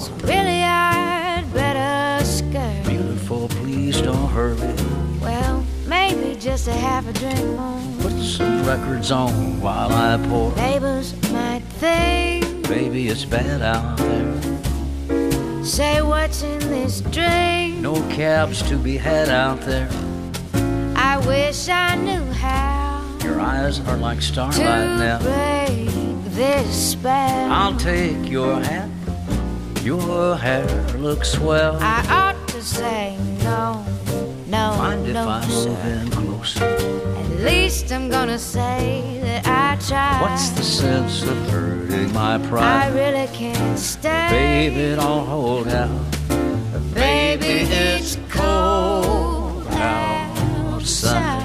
So really I'd better skirt. Beautiful, please don't hurry. Well, maybe just a half a drink more. Put some records on while I pour. Neighbors might think, baby, it's bad out there. say what's in this drink. No cabs to be had out there. I wish I knew how Your eyes are like starlight to now. break this spell. I'll take your hat. Your hair looks swell. I ought to say no, no, Mind if no, I move sir. in closer? At least I'm gonna say that I tried. What's the sense of hurting my I pride? really can't stay. Baby, don't hold out. Baby, it's cold outside.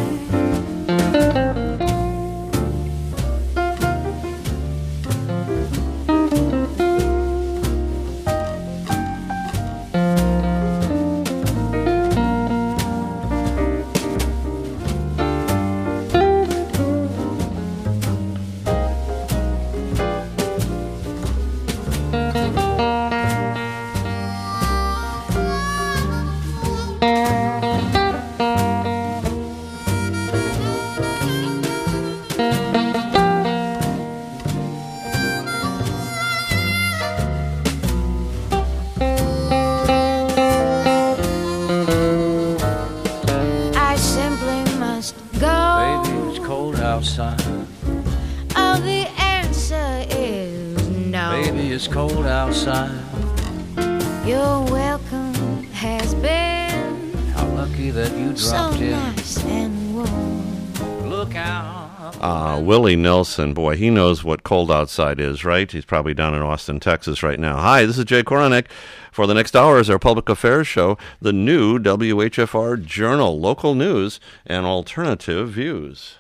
I simply must go. Baby, it's cold outside. Oh, the answer is no. Baby, it's cold outside. Your welcome has been How lucky that you so dropped in. nice and warm. Look out. Willie Nelson, boy, he knows what cold outside is, right? He's probably down in Austin, Texas right now. Hi, this is Jay Koronek. For the next hour is our public affairs show, the new WHFR Journal, local news and alternative views.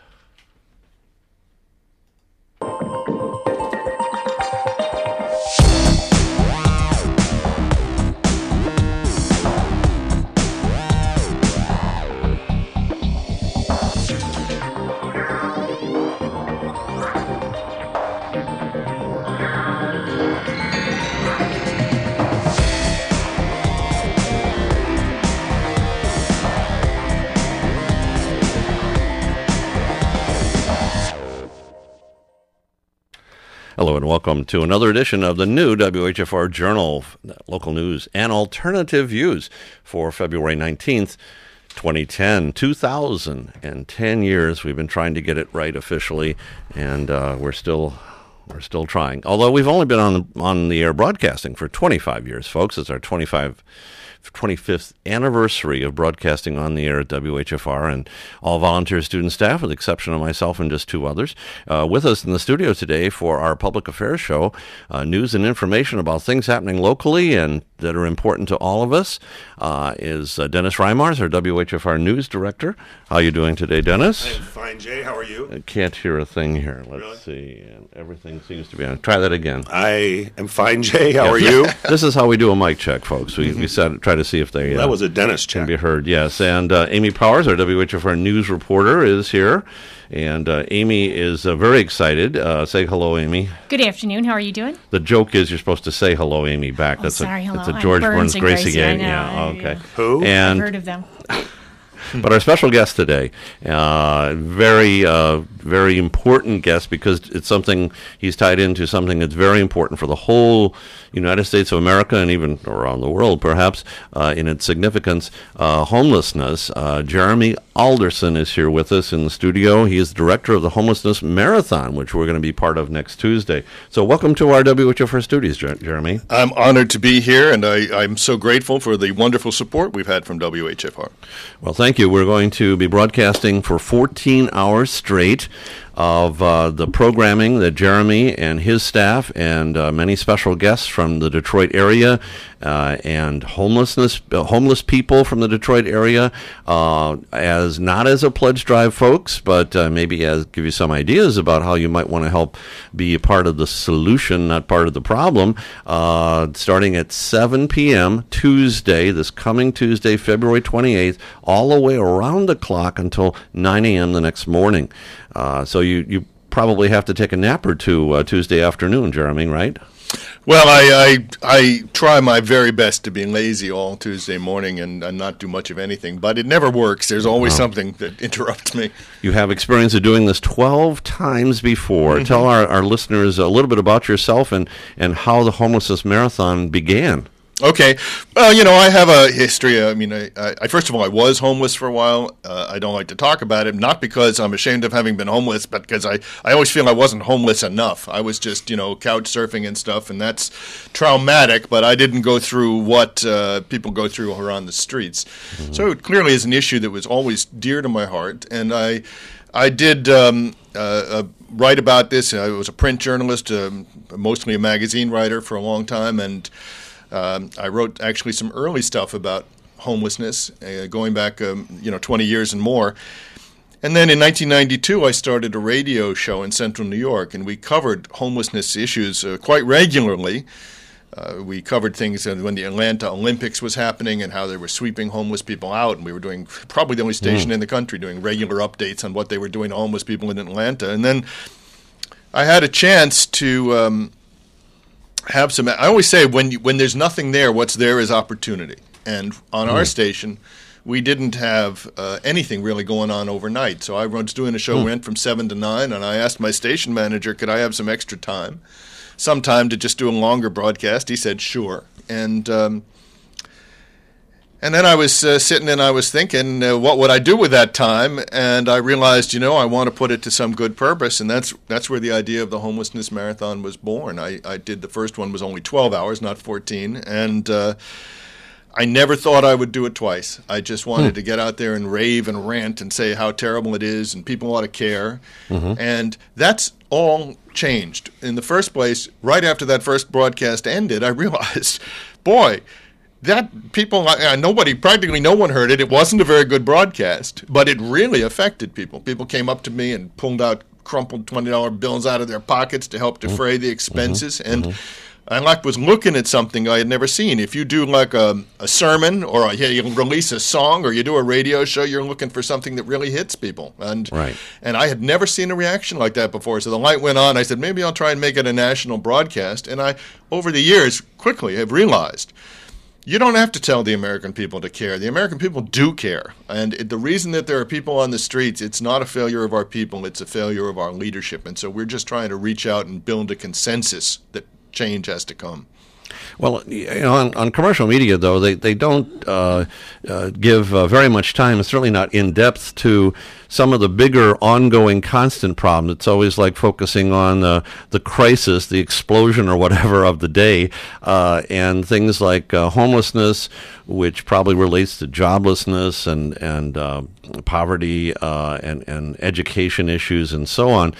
Hello and welcome to another edition of the new WHFR Journal, local news and alternative views for February 19th, 2010. 2010 years. We've been trying to get it right officially, and we're still trying. Although we've only been on the air broadcasting for 25 years, folks. It's our 25th anniversary of broadcasting on the air at WHFR, and all volunteer student staff, with the exception of myself and just two others. With us in the studio today for our public affairs show, news and information about things happening locally and that are important to all of us, is Dennis Reimars, our WHFR news director. How are you doing today, Dennis? I'm fine, Jay. How are you? I can't hear a thing here. Let's see. And everything seems to be on. Try that again. I am fine, Jay. How are you? This is how we do a mic check, folks. We try to see if they That was a dentist can check. be heard. Yes, and Amy Powers, our WHFR news reporter, is here, and Amy is very excited. Say hello, Amy. Good afternoon. How are you doing? The joke is you're supposed to say hello, Amy, back. Oh, sorry, hello. That's a I'm George Burns and Gracie Gracie, game. I know. Yeah, okay. Who? I've And heard of them. but our special guest today, very important guest, because it's something he's tied into, something that's very important for the whole United States of America and even around the world, perhaps, in its significance, homelessness. Jeremy Alderson is here with us in the studio. He is director of the Homelessness Marathon, which we're going to be part of next Tuesday. So welcome to our WHFR studios, Jeremy. I'm honored to be here, and I'm so grateful for the wonderful support we've had from WHFR. Well, thank you. We're going to be broadcasting for 14 hours straight of the programming that Jeremy and his staff and many special guests from the Detroit area and homeless people from the Detroit area, as not as a pledge drive, folks, but maybe as give you some ideas about how you might want to help be a part of the solution, not part of the problem. Starting at 7 p.m. Tuesday, this coming Tuesday, February 28th, all the way around the clock until 9 a.m. the next morning. So you probably have to take a nap or two Tuesday afternoon, Jeremy, right? Well, I try my very best to be lazy all Tuesday morning and not do much of anything, but it never works. There's always something that interrupts me. You have experience of doing this 12 times before. Mm-hmm. Tell our listeners a little bit about yourself and how the Homelessness Marathon began. Okay. Well, I have a history. I mean, I first of all, I was homeless for a while. I don't like to talk about it, not because I'm ashamed of having been homeless, but because I always feel I wasn't homeless enough. I was just, couch surfing and stuff, and that's traumatic, but I didn't go through what people go through who are on the streets. Mm-hmm. So it clearly is an issue that was always dear to my heart, and I did write about this. I was a print journalist, mostly a magazine writer for a long time, and I wrote actually some early stuff about homelessness, going back 20 years and more. And then in 1992, I started a radio show in Central New York, and we covered homelessness issues quite regularly. We covered things when the Atlanta Olympics was happening and how they were sweeping homeless people out, and we were doing probably the only station in the country doing regular updates on what they were doing to homeless people in Atlanta. And then I had a chance to have some. I always say when there's nothing there, what's there is opportunity. And on our station, we didn't have anything really going on overnight. So I was doing a show went from 7 to 9, and I asked my station manager, could I have some extra time, some time to just do a longer broadcast? He said, sure. And then I was sitting and I was thinking, what would I do with that time? And I realized, I want to put it to some good purpose, and that's where the idea of the Homelessness Marathon was born. I did the first one was only 12 hours, not 14, and I never thought I would do it twice. I just wanted to get out there and rave and rant and say how terrible it is and people ought to care. Mm-hmm. And that's all changed. In the first place, right after that first broadcast ended, I realized, boy, that people, practically no one heard it. It wasn't a very good broadcast, but it really affected people. People came up to me and pulled out crumpled $20 bills out of their pockets to help defray the expenses. And I was looking at something I had never seen. If you do like a sermon or you release a song or you do a radio show, you're looking for something that really hits people. And I had never seen a reaction like that before. So the light went on. I said, maybe I'll try and make it a national broadcast. And I, over the years, quickly have realized you don't have to tell the American people to care. The American people do care. And the reason that there are people on the streets, it's not a failure of our people, it's a failure of our leadership. And so we're just trying to reach out and build a consensus that change has to come. Well, on commercial media, though, they don't give very much time, certainly not in depth, to some of the bigger, ongoing, constant problems. It's always like focusing on the crisis, the explosion or whatever of the day, and things like homelessness, which probably relates to joblessness and poverty and education issues and so on,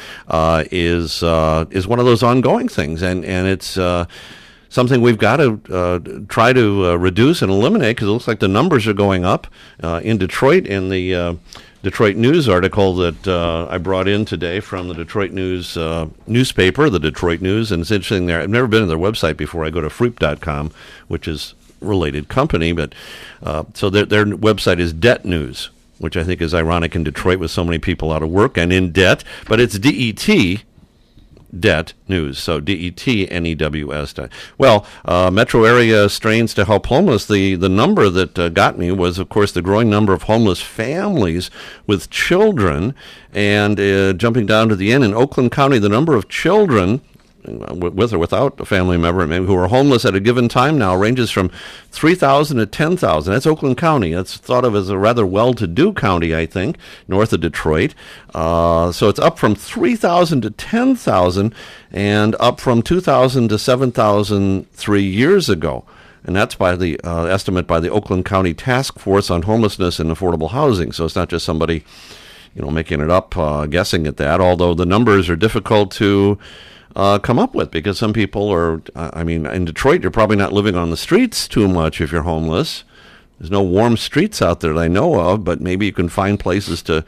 is one of those ongoing things, and it's something we've got to try to reduce and eliminate, because it looks like the numbers are going up in Detroit. In the Detroit News article that I brought in today from the Detroit News newspaper, the Detroit News, and it's interesting there. I've never been to their website before. I go to Freep.com, which is a related company, but so their website is Debt News, which I think is ironic in Detroit with so many people out of work and in debt, but it's DET. Debt News, so DETNEWS. Well, metro area strains to help homeless. The number that got me was, of course, the growing number of homeless families with children, and jumping down to the end in Oakland County, the number of children with or without a family member who are homeless at a given time now ranges from 3,000 to 10,000. That's Oakland County. That's thought of as a rather well-to-do county, I think, north of Detroit. So it's up from 3,000 to 10,000 and up from 2,000 to 7,000 3 years ago. And that's by the estimate by the Oakland County Task Force on Homelessness and Affordable Housing. So it's not just somebody, making it up, guessing at that, although the numbers are difficult to come up with, because some people are, in Detroit, you're probably not living on the streets too much if you're homeless. There's no warm streets out there that I know of, but maybe you can find places to,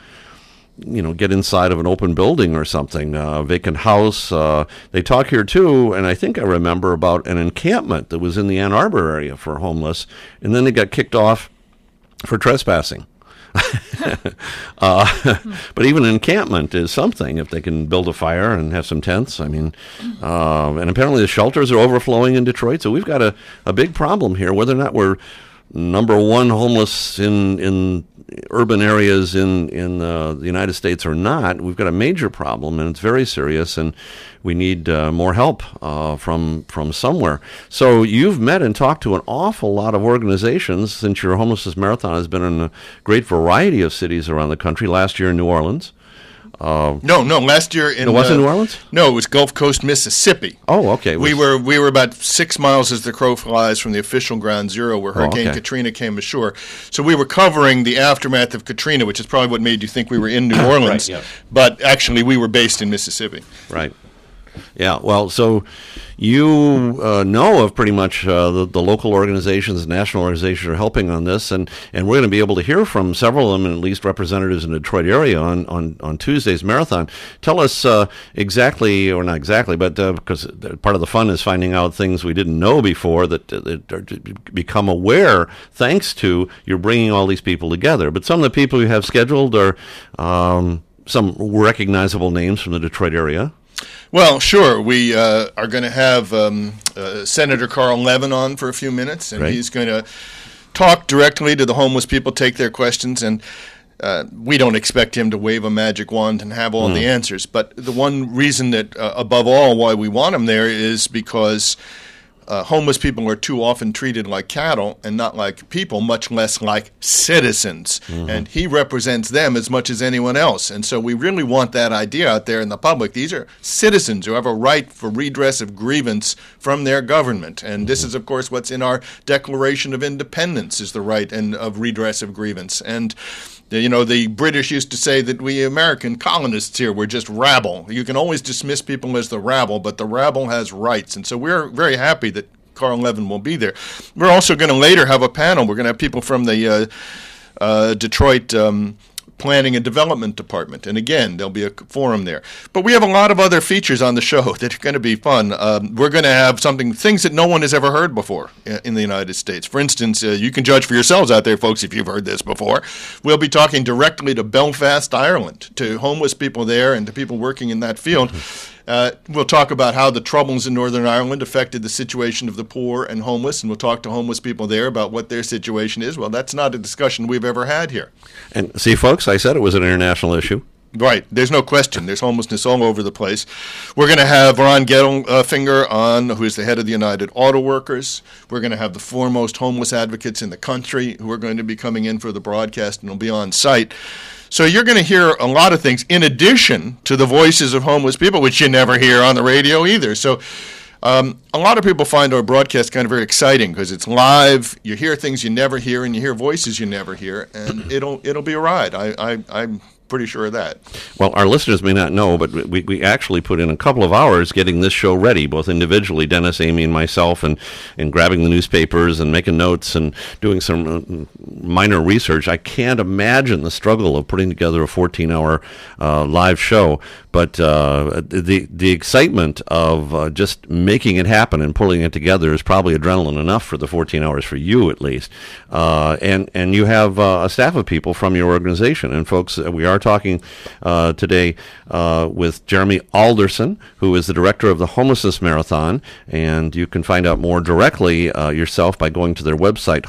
get inside of an open building or something, vacant house. They talk here, too, and I think I remember about an encampment that was in the Ann Arbor area for homeless, and then they got kicked off for trespassing. But even an encampment is something if they can build a fire and have some tents. I mean, and apparently the shelters are overflowing in Detroit, so we've got a big problem here. Whether or not we're number one homeless in urban areas in the United States or not, we've got a major problem, and it's very serious, and we need more help from somewhere. So you've met and talked to an awful lot of organizations since your Homelessness Marathon has been in a great variety of cities around the country. Last year in New Orleans. No. Last year in it wasn't New Orleans. No, it was Gulf Coast, Mississippi. Oh, okay. We were about 6 miles as the crow flies from the official ground zero where Hurricane Katrina came ashore. So we were covering the aftermath of Katrina, which is probably what made you think we were in New Orleans. Right, yeah. But actually, we were based in Mississippi. Right. Yeah, well, so you know of pretty much the local organizations, national organizations are helping on this, and we're going to be able to hear from several of them, and at least representatives in the Detroit area on Tuesday's marathon. Tell us exactly, or not exactly, but because part of the fun is finding out things we didn't know before that become aware thanks to you're bringing all these people together. But some of the people you have scheduled are some recognizable names from the Detroit area. Well, sure. We are going to have Senator Carl Levin on for a few minutes, and he's going to talk directly to the homeless people, take their questions, and we don't expect him to wave a magic wand and have all the answers. But the one reason that, above all, why we want him there is because homeless people are too often treated like cattle and not like people, much less like citizens. And he represents them as much as anyone else. And so we really want that idea out there in the public. These are citizens who have a right for redress of grievance from their government. And this is, of course, what's in our Declaration of Independence, is the right of redress of grievance. And you know, the British used to say that we American colonists here were just rabble. You can always dismiss people as the rabble, but the rabble has rights. And so we're very happy that Carl Levin will be there. We're also going to later have a panel. We're going to have people from the Detroit Planning and Development Department. And again, there'll be a forum there. But we have a lot of other features on the show that are going to be fun. We're going to have things that no one has ever heard before in the United States. For instance, you can judge for yourselves out there, folks, if you've heard this before. We'll be talking directly to Belfast, Ireland, to homeless people there and to people working in that field. We'll talk about how the troubles in Northern Ireland affected the situation of the poor and homeless, and we'll talk to homeless people there about what their situation is. Well, that's not a discussion we've ever had here. And see, folks, I said it was an international issue. Right. There's no question. There's homelessness all over the place. We're going to have Ron Gettelfinger on, who is the head of the United Auto Workers. We're going to have the foremost homeless advocates in the country who are going to be coming in for the broadcast and will be on site. So you're going to hear a lot of things in addition to the voices of homeless people, which you never hear on the radio either. So a lot of people find our broadcast kind of very exciting because it's live. You hear things you never hear, and you hear voices you never hear, and it'll be a ride. I'm pretty sure of that. Well, our listeners may not know, but we actually put in a couple of hours getting this show ready, both individually, Dennis, Amy, and myself, and grabbing the newspapers and making notes and doing some minor research. I can't imagine the struggle of putting together a 14-hour live show, but the excitement of just making it happen and pulling it together is probably adrenaline enough for the 14 hours for you, at least. And you have a staff of people from your organization. And folks, we are talking today with Jeremy Alderson, who is the director of the Homelessness Marathon, and you can find out more directly yourself by going to their website,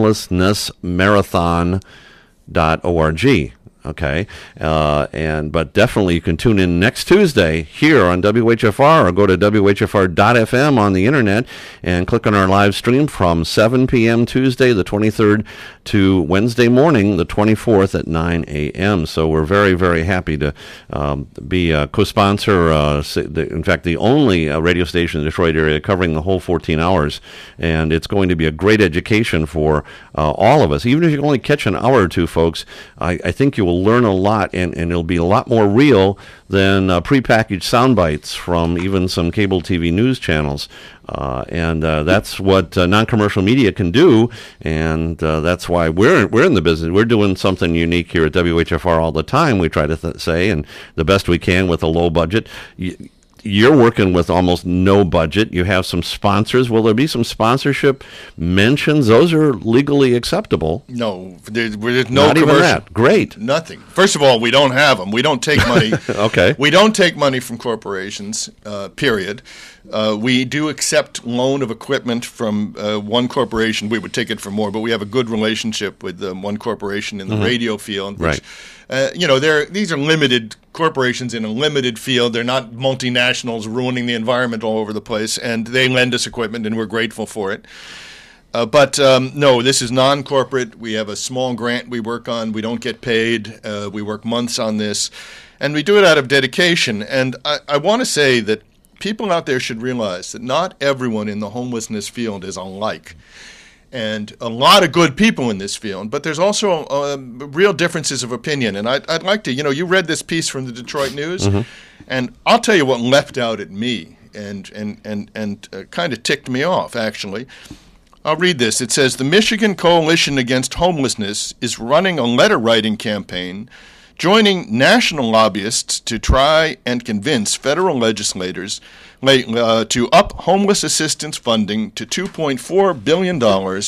homelessnessmarathon.org. Okay, but definitely you can tune in next Tuesday here on WHFR, or go to WHFR.FM on the internet and click on our live stream from 7 p.m. Tuesday the 23rd to Wednesday morning the 24th at 9 a.m. So we're very, very happy to be a co-sponsor, in fact, the only radio station in the Detroit area covering the whole 14 hours, and it's going to be a great education for all of us. Even if you can only catch an hour or two, folks, I think you will learn a lot, and it'll be a lot more real than prepackaged sound bites from even some cable TV news channels. And that's what non-commercial media can do, and that's why we're in the business. We're doing something unique here at WHFR all the time, we try to say, and the best we can with a low budget. you're working with almost no budget. You have some sponsors. Will there be some sponsorship mentions? Those are legally acceptable. No, there's no Not commercial. even that. Great. Nothing. First of all, we don't have them. We don't take money. Okay. We don't take money from corporations, period. We do accept loan of equipment from one corporation. We would take it for more, but we have a good relationship with one corporation in the radio field. Which, Right. These are limited corporations in a limited field. They're not multinationals ruining the environment all over the place, and they lend us equipment, and we're grateful for it. But no, this is non-corporate. We have a small grant we work on. We don't get paid. We work months on this, and we do it out of dedication. And I want to say that people out there should realize that not everyone in the homelessness field is alike. And a lot of good people in this field, but there's also real differences of opinion. And I'd like to, you read this piece from the Detroit News, and I'll tell you what leapt out at me and kind of ticked me off, actually. I'll read this. It says, the Michigan Coalition Against Homelessness is running a letter-writing campaign, joining national lobbyists to try and convince federal legislators to up homeless assistance funding to $2.4 billion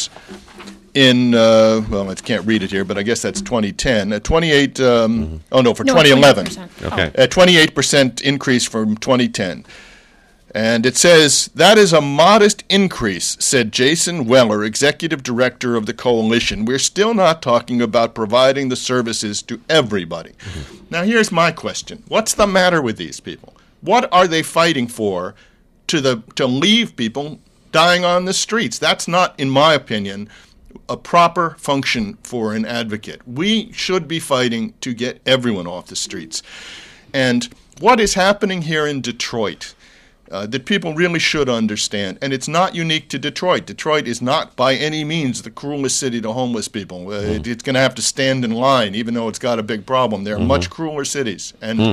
in, well, I can't read it here, but I guess that's 2010. 2011. Okay. A 28% increase from 2010. And it says, that is a modest increase, said Jason Weller, executive director of the coalition. We're still not talking about providing the services to everybody. Now, here's my question. What's the matter with these people? What are they fighting for to leave people dying on the streets? That's not, in my opinion, a proper function for an advocate. We should be fighting to get everyone off the streets. And what is happening here in Detroit that people really should understand, and it's not unique to Detroit. Detroit is not by any means the cruelest city to homeless people. It's going to have to stand in line, even though it's got a big problem. There are much crueler cities. And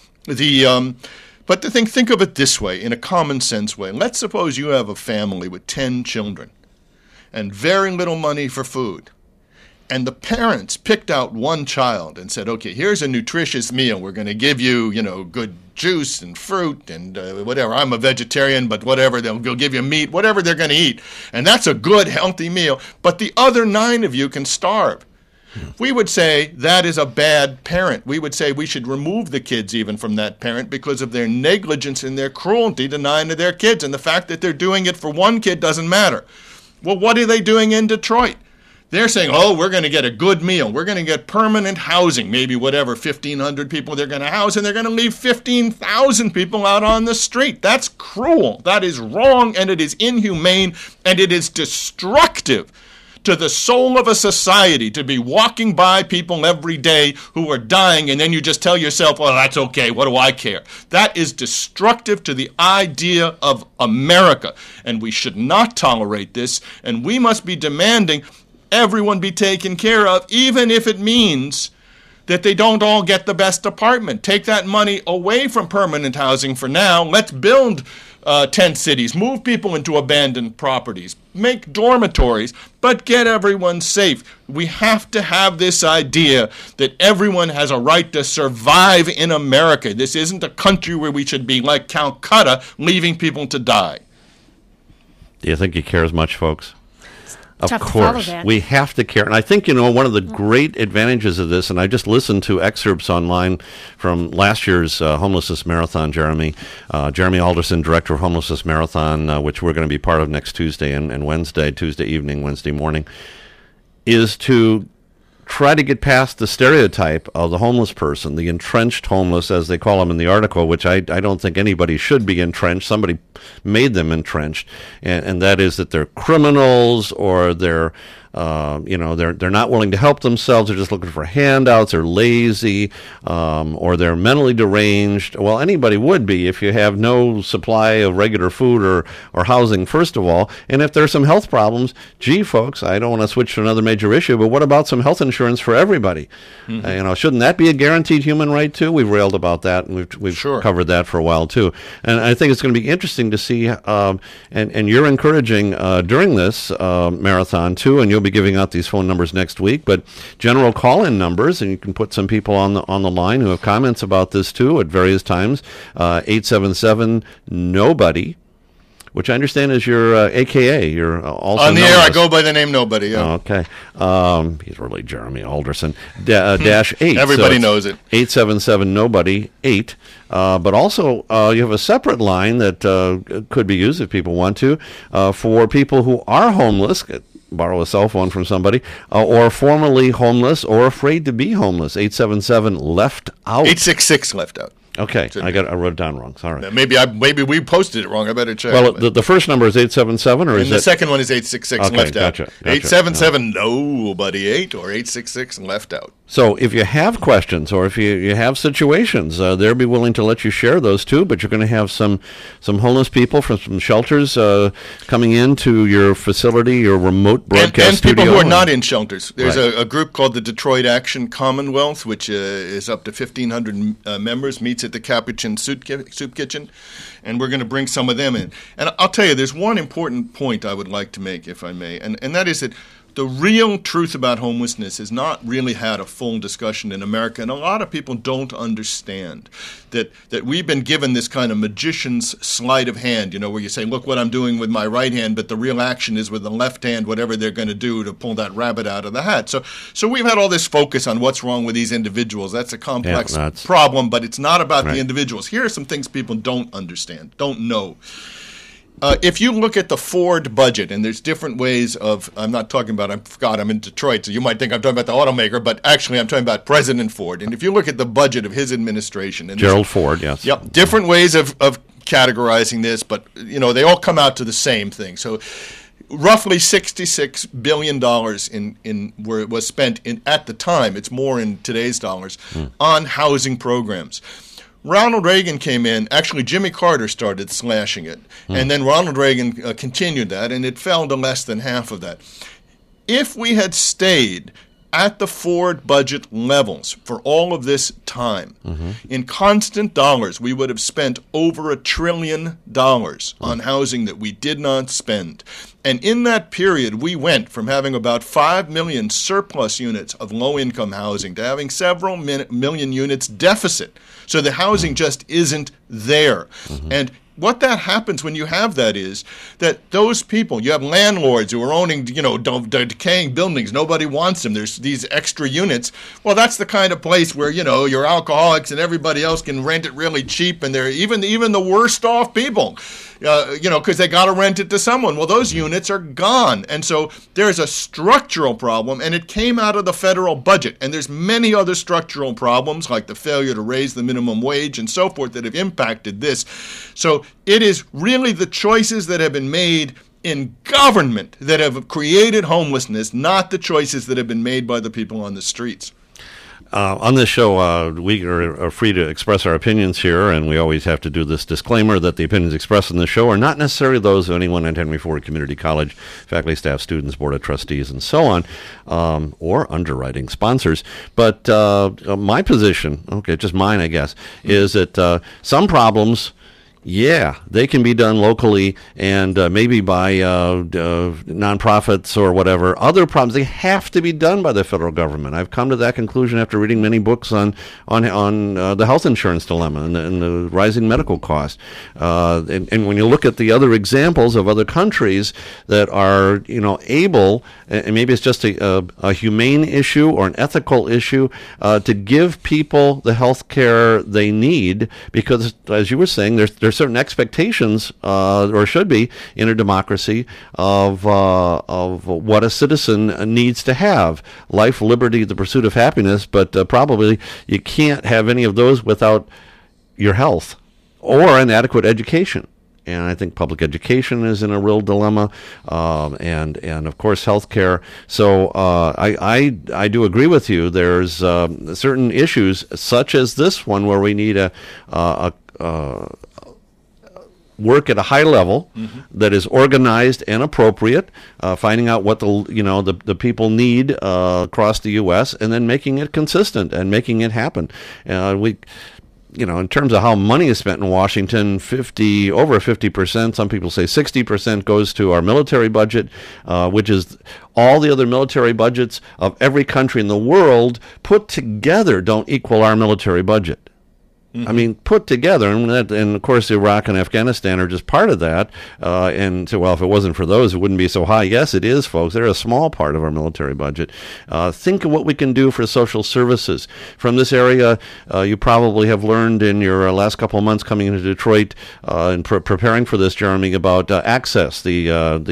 but think of it this way, in a common sense way. Let's suppose you have a family with 10 children and very little money for food. And the parents picked out one child and said, okay, here's a nutritious meal. We're going to give you, good juice and fruit and whatever. I'm a vegetarian, but whatever. They'll give you meat, whatever they're going to eat. And that's a good, healthy meal. But the other 9 of you can starve. We would say that is a bad parent. We would say we should remove the kids even from that parent because of their negligence and their cruelty to 9 of their kids. And the fact that they're doing it for one kid doesn't matter. Well, what are they doing in Detroit? They're saying, we're going to get a good meal. We're going to get permanent housing, maybe 1,500 people they're going to house, and they're going to leave 15,000 people out on the street. That's cruel. That is wrong, and it is inhumane, and it is destructive to the soul of a society to be walking by people every day who are dying, and then you just tell yourself, well, that's okay. What do I care? That is destructive to the idea of America, and we should not tolerate this, and we must be demanding everyone be taken care of, even if it means that they don't all get the best apartment. Take that money away from permanent housing for now. Let's build tent cities, move people into abandoned properties, make dormitories, but get everyone safe. We have to have this idea that everyone has a right to survive in America. This isn't a country where we should be like Calcutta, leaving people to die. Do you think he cares much, folks? Of tough to follow course, that. we have to care. And I think, one of the great advantages of this, and I just listened to excerpts online from last year's Homelessness Marathon, Jeremy Alderson, Director of Homelessness Marathon, which we're going to be part of next Tuesday and Wednesday, Tuesday evening, Wednesday morning, is to try to get past the stereotype of the homeless person, the entrenched homeless, as they call them in the article, which I don't think anybody should be entrenched. Somebody made them entrenched, and that is that they're criminals or they're they're not willing to help themselves. They're just looking for handouts. They're lazy, or they're mentally deranged. Well, anybody would be if you have no supply of regular food or housing, first of all. And if there's some health problems, gee, folks, I don't want to switch to another major issue, but what about some health insurance for everybody? Mm-hmm. Shouldn't that be a guaranteed human right too? We've railed about that, and we've Sure. covered that for a while too. And I think it's going to be interesting to see. And you're encouraging during this marathon too, and you'll be giving out these phone numbers next week, but general call-in numbers, and you can put some people on the line who have comments about this too at various times. 877-NOBODY, which I understand is your AKA. You're also on the air. I go by the name Nobody. Yeah. Okay. He's really Jeremy Alderson. Dash 8. Everybody knows it. 877-NOBODY 8. But also, you have a separate line that could be used if people want to for people who are homeless. Borrow a cell phone from somebody, or formerly homeless or afraid to be homeless. 877-LEFT-OUT. 866 left out. Okay, I wrote it down wrong. Sorry. Maybe we posted it wrong. I better check. Well, the first number is 877, or is the second one is 866 okay, left gotcha, out. Gotcha. 877-NOBODY 8 or 866 left out. So if you have questions or if you have situations, they'll be willing to let you share those too. But you're going to have some homeless people from some shelters coming into your facility, your remote broadcast studio. And people who are not in shelters. There's a group called the Detroit Action Commonwealth, which is up to 1,500 members, meets at the Capuchin Soup Kitchen, and we're going to bring some of them in. And I'll tell you, there's one important point I would like to make, if I may, and that is that the real truth about homelessness has not really had a full discussion in America, and a lot of people don't understand that we've been given this kind of magician's sleight of hand, where you say, look what I'm doing with my right hand, but the real action is with the left hand, whatever they're going to do to pull that rabbit out of the hat. So we've had all this focus on what's wrong with these individuals. That's a complex problem, but it's not about the individuals. Here are some things people don't understand, don't know. If you look at the Ford budget, and there's different ways of, I'm not talking about, I'm in Detroit, so you might think I'm talking about the automaker, but actually I'm talking about President Ford. And if you look at the budget of his administration. And Gerald Ford, yes. Yep, different ways of categorizing this, but, they all come out to the same thing. So roughly $66 billion in where it was spent at the time, it's more in today's dollars, on housing programs. Ronald Reagan came in. Actually, Jimmy Carter started slashing it. And then Ronald Reagan continued that, and it fell to less than half of that. If we had stayed at the Ford budget levels for all of this time, in constant dollars, we would have spent over $1 trillion on housing that we did not spend. And in that period, we went from having about 5 million surplus units of low-income housing to having several million units deficit. So the housing just isn't there. And what that happens when you have that is that those people, you have landlords who are owning, decaying buildings. Nobody wants them. There's these extra units. Well, that's the kind of place where, your alcoholics and everybody else can rent it really cheap, and they're even the worst off people, because they got to rent it to someone. Well, those units are gone. And so there's a structural problem, and it came out of the federal budget. And there's many other structural problems, like the failure to raise the minimum wage and so forth, that have impacted this. So it is really the choices that have been made in government that have created homelessness, not the choices that have been made by the people on the streets. On this show, we are free to express our opinions here, and we always have to do this disclaimer that the opinions expressed in the show are not necessarily those of anyone at Henry Ford Community College, faculty, staff, students, board of trustees, and so on, or underwriting sponsors. But my position, just mine, I guess, is that some problems, they can be done locally and maybe by nonprofits or whatever. Other problems, they have to be done by the federal government. I've come to that conclusion after reading many books on the health insurance dilemma and the rising medical costs. And when you look at the other examples of other countries that are able, and maybe it's just a humane issue or an ethical issue, to give people the health care they need, because as you were saying, there's certain expectations, or should be, in a democracy of what a citizen needs to have: life, liberty, the pursuit of happiness. But probably you can't have any of those without your health or an adequate education. And I think public education is in a real dilemma, and of course healthcare. So I do agree with you. There's certain issues such as this one where we need a work at a high level that is organized and appropriate, finding out what the people need across the U.S. and then making it consistent and making it happen. in terms of how money is spent in Washington, over 50%, some people say 60% goes to our military budget, which is all the other military budgets of every country in the world put together don't equal our military budget. Mm-hmm. I mean, put together, and of course, Iraq and Afghanistan are just part of that. And so, well, if it wasn't for those, it wouldn't be so high. Yes, it is, folks. They're a small part of our military budget. Think of what we can do for social services. From this area, you probably have learned in your last couple of months coming into Detroit and preparing for this, Jeremy, about Access, the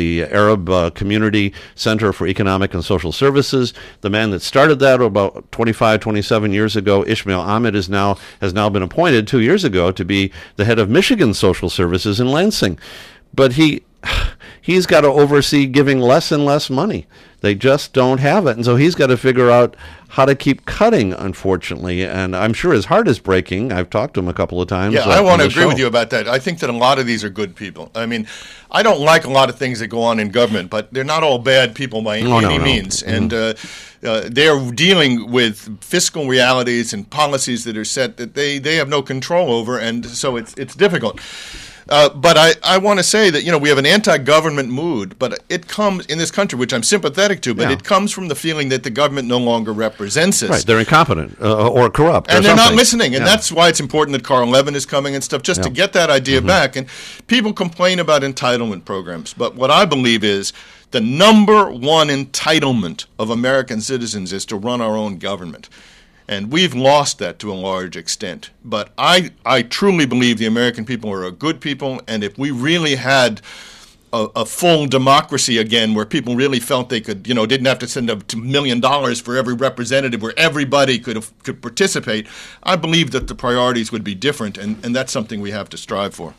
Arab Community Center for Economic and Social Services. The man that started that about 25, 27 years ago, Ishmael Ahmed, has now been appointed 2 years ago to be the head of Michigan Social Services in Lansing. But he's got to oversee giving less and less money. They just don't have it. And so he's got to figure out how to keep cutting, unfortunately. And I'm sure his heart is breaking. I've talked to him a couple of times. Yeah, I want to agree with you about that. I think that a lot of these are good people. I mean, I don't like a lot of things that go on in government, but they're not all bad people by any means. Mm-hmm. And they're dealing with fiscal realities and policies that are set that they have no control over, and so it's difficult. But I want to say that, we have an anti-government mood, but it comes in this country, which I'm sympathetic to, but it comes from the feeling that the government no longer represents us. Right, they're incompetent or corrupt. And they're not listening, and that's why it's important that Carl Levin is coming and stuff, just to get that idea back. And people complain about entitlement programs, but what I believe is the number one entitlement of American citizens is to run our own government. And we've lost that to a large extent. But I truly believe the American people are a good people, and if we really had a full democracy again, where people really felt they could, didn't have to send $1 million for every representative, where everybody could participate, I believe that the priorities would be different, and that's something we have to strive for.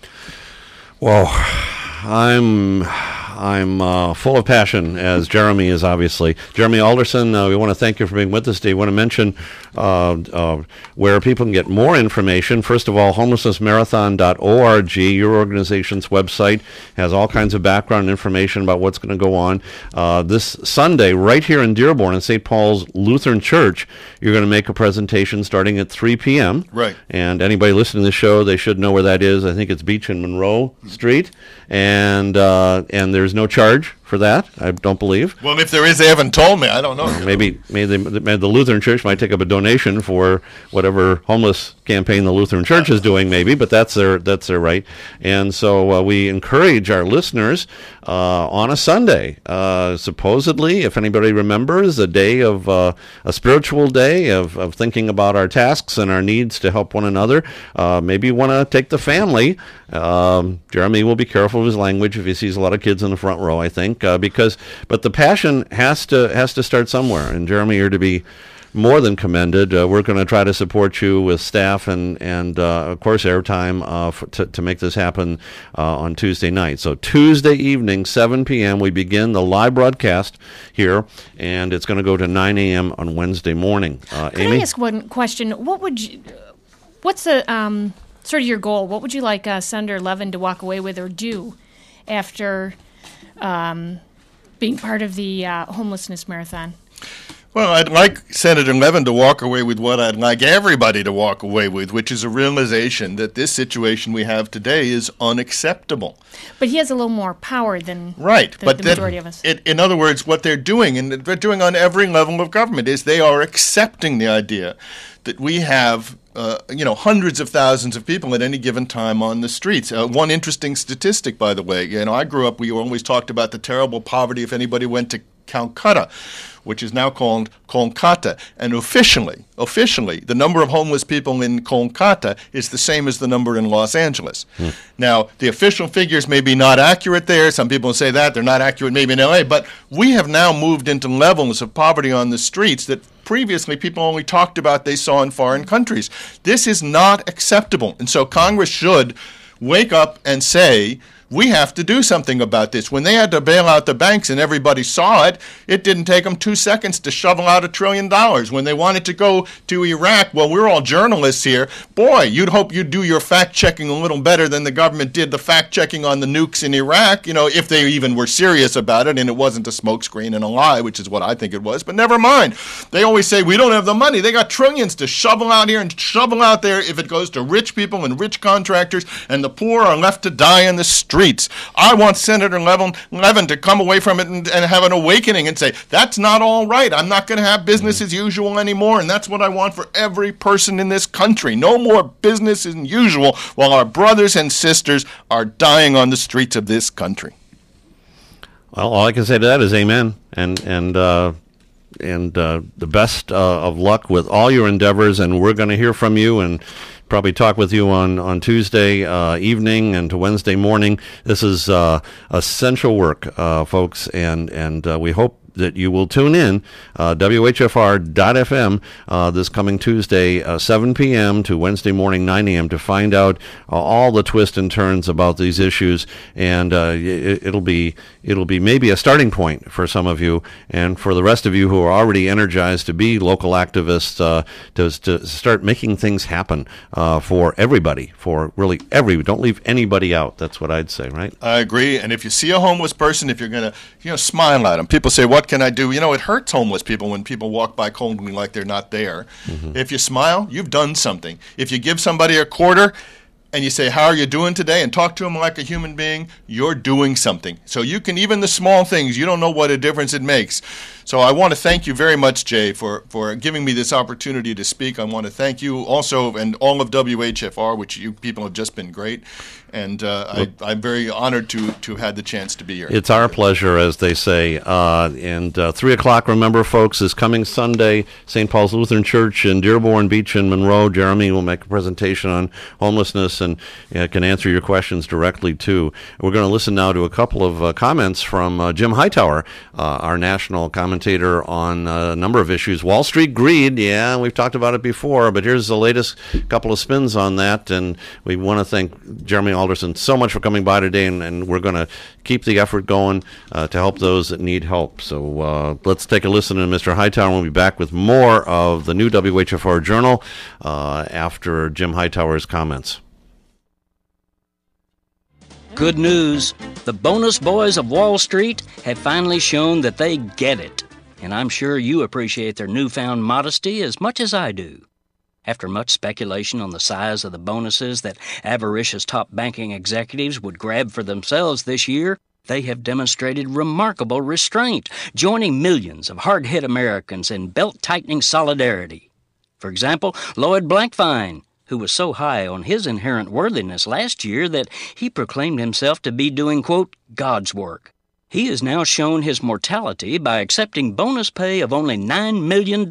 Well, I'm full of passion, as Jeremy is obviously. Jeremy Alderson, we want to thank you for being with us today. We want to mention where people can get more information. First of all, homelessnessmarathon.org, your organization's website, has all kinds of background information about what's going to go on. This Sunday, right here in Dearborn, in St. Paul's Lutheran Church, you're going to make a presentation starting at 3 p.m. Right. And anybody listening to the show, they should know where that is. I think it's Beach and Monroe Street. And there's no charge for that, I don't believe. Well, if there is, they haven't told me. I don't know. Maybe the Lutheran Church might take up a donation for whatever homeless campaign the Lutheran Church is doing, maybe, but that's their right. And so we encourage our listeners on a Sunday, supposedly, if anybody remembers, a day of a spiritual day of thinking about our tasks and our needs to help one another. Maybe you want to take the family. Jeremy will be careful of his language if he sees a lot of kids in the front row, I think, but the passion has to start somewhere. And Jeremy, you're to be more than commended. We're going to try to support you with staff and of course airtime to make this happen on Tuesday night. So Tuesday evening, 7 p.m. we begin the live broadcast here, and it's going to go to 9 a.m. on Wednesday morning. Amy? I ask one question? What's the sort of your goal? What would you like Senator Levin to walk away with or do after being part of the homelessness marathon? Well, I'd like Senator Levin to walk away with what I'd like everybody to walk away with, which is a realization that this situation we have today is unacceptable. But he has a little more power than the majority of us. In other words, what they're doing, and they're doing on every level of government, is they are accepting the idea that we have hundreds of thousands of people at any given time on the streets. One interesting statistic, by the way, I grew up, we always talked about the terrible poverty if anybody went to Calcutta, which is now called Kolkata. And officially, the number of homeless people in Kolkata is the same as the number in Los Angeles. Now, the official figures may be not accurate there. Some people say that. They're not accurate maybe in L.A. But we have now moved into levels of poverty on the streets that previously people only talked about they saw in foreign countries. This is not acceptable. And so Congress should wake up and say, we have to do something about this. When they had to bail out the banks and everybody saw it, it didn't take them 2 seconds to shovel out $1 trillion. When they wanted to go to Iraq, well, we're all journalists here. Boy, you'd hope you'd do your fact-checking a little better than the government did the fact-checking on the nukes in Iraq, if they even were serious about it and it wasn't a smokescreen and a lie, which is what I think it was. But never mind. They always say, we don't have the money. They got trillions to shovel out here and shovel out there if it goes to rich people and rich contractors, and the poor are left to die in the streets. I want Senator Levin to come away from it and have an awakening and say, that's not all right. I'm not going to have business as usual anymore, and that's what I want for every person in this country. No more business as usual while our brothers and sisters are dying on the streets of this country. Well, all I can say to that is amen, and the best of luck with all your endeavors, and we're going to hear from you and probably talk with you on Tuesday evening and to Wednesday morning. This is essential work, folks, and we hope that you will tune in, WHFR.FM, this coming Tuesday, 7 p.m. to Wednesday morning, 9 a.m. to find out all the twists and turns about these issues, and it'll be maybe a starting point for some of you, and for the rest of you who are already energized to be local activists, to start making things happen for everybody, for really don't leave anybody out. That's what I'd say, right? I agree, and if you see a homeless person, if you're going to smile at them. People say, what can I do? It hurts homeless people when people walk by coldly like they're not there. Mm-hmm. If you smile, you've done something. If you give somebody a quarter and you say, how are you doing today, and talk to them like a human being, you're doing something. So you can, even the small things, you don't know what a difference it makes. So I want to thank you very much, Jay, for giving me this opportunity to speak. I want to thank you also and all of WHFR, which you people have just been great. And I'm very honored to have had the chance to be here. It's our pleasure, as they say. And 3 o'clock, remember, folks, is coming Sunday, St. Paul's Lutheran Church in Dearborn Beach and Monroe. Jeremy will make a presentation on homelessness and can answer your questions directly, too. We're going to listen now to a couple of comments from Jim Hightower, our national commentator on a number of issues. Wall Street greed, yeah, we've talked about it before, but here's the latest couple of spins on that, and we want to thank Jeremy Alderson so much for coming by today, and we're going to keep the effort going to help those that need help. So let's take a listen to Mr. Hightower. We'll be back with more of the new WHFR Journal after Jim Hightower's comments. Good news. The bonus boys of Wall Street have finally shown that they get it. And I'm sure you appreciate their newfound modesty as much as I do. After much speculation on the size of the bonuses that avaricious top banking executives would grab for themselves this year, they have demonstrated remarkable restraint, joining millions of hard-hit Americans in belt-tightening solidarity. For example, Lloyd Blankfein, who was so high on his inherent worthiness last year that he proclaimed himself to be doing, quote, God's work. He has now shown his mortality by accepting bonus pay of only $9 million.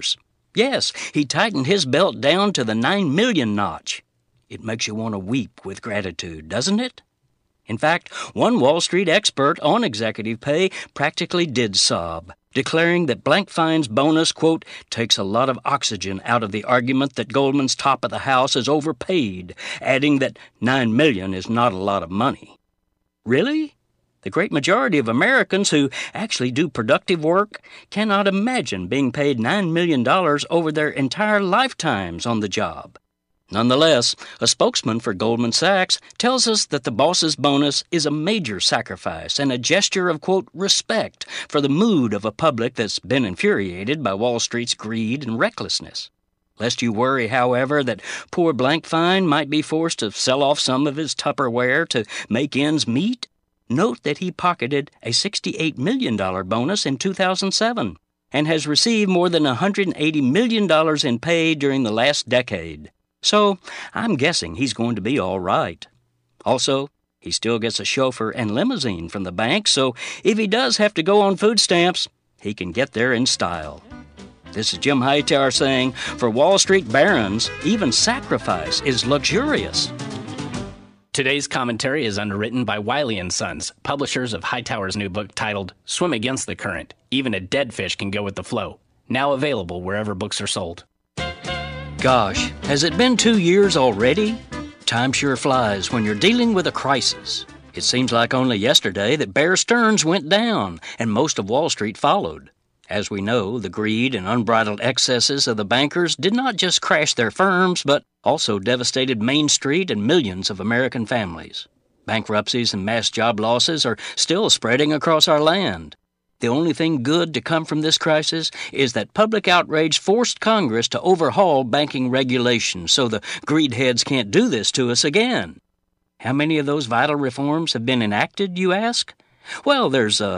Yes, he tightened his belt down to the $9 million notch. It makes you want to weep with gratitude, doesn't it? In fact, one Wall Street expert on executive pay practically did sob, declaring that Blankfein's bonus, quote, takes a lot of oxygen out of the argument that Goldman's top of the house is overpaid, adding that $9 million is not a lot of money. Really? The great majority of Americans who actually do productive work cannot imagine being paid $9 million over their entire lifetimes on the job. Nonetheless, a spokesman for Goldman Sachs tells us that the boss's bonus is a major sacrifice and a gesture of, quote, respect for the mood of a public that's been infuriated by Wall Street's greed and recklessness. Lest you worry, however, that poor Blankfein might be forced to sell off some of his Tupperware to make ends meet, note that he pocketed a $68 million bonus in 2007 and has received more than $180 million in pay during the last decade. So, I'm guessing he's going to be all right. Also, he still gets a chauffeur and limousine from the bank, so if he does have to go on food stamps, he can get there in style. This is Jim Hightower saying, for Wall Street barons, even sacrifice is luxurious. Today's commentary is underwritten by Wiley & Sons, publishers of Hightower's new book titled Swim Against the Current. Even a dead fish can go with the flow. Now available wherever books are sold. Gosh, has it been 2 years already? Time sure flies when you're dealing with a crisis. It seems like only yesterday that Bear Stearns went down, and most of Wall Street followed. As we know, the greed and unbridled excesses of the bankers did not just crash their firms, but also devastated Main Street and millions of American families. Bankruptcies and mass job losses are still spreading across our land. The only thing good to come from this crisis is that public outrage forced Congress to overhaul banking regulations so the greedheads can't do this to us again. How many of those vital reforms have been enacted, you ask? Well,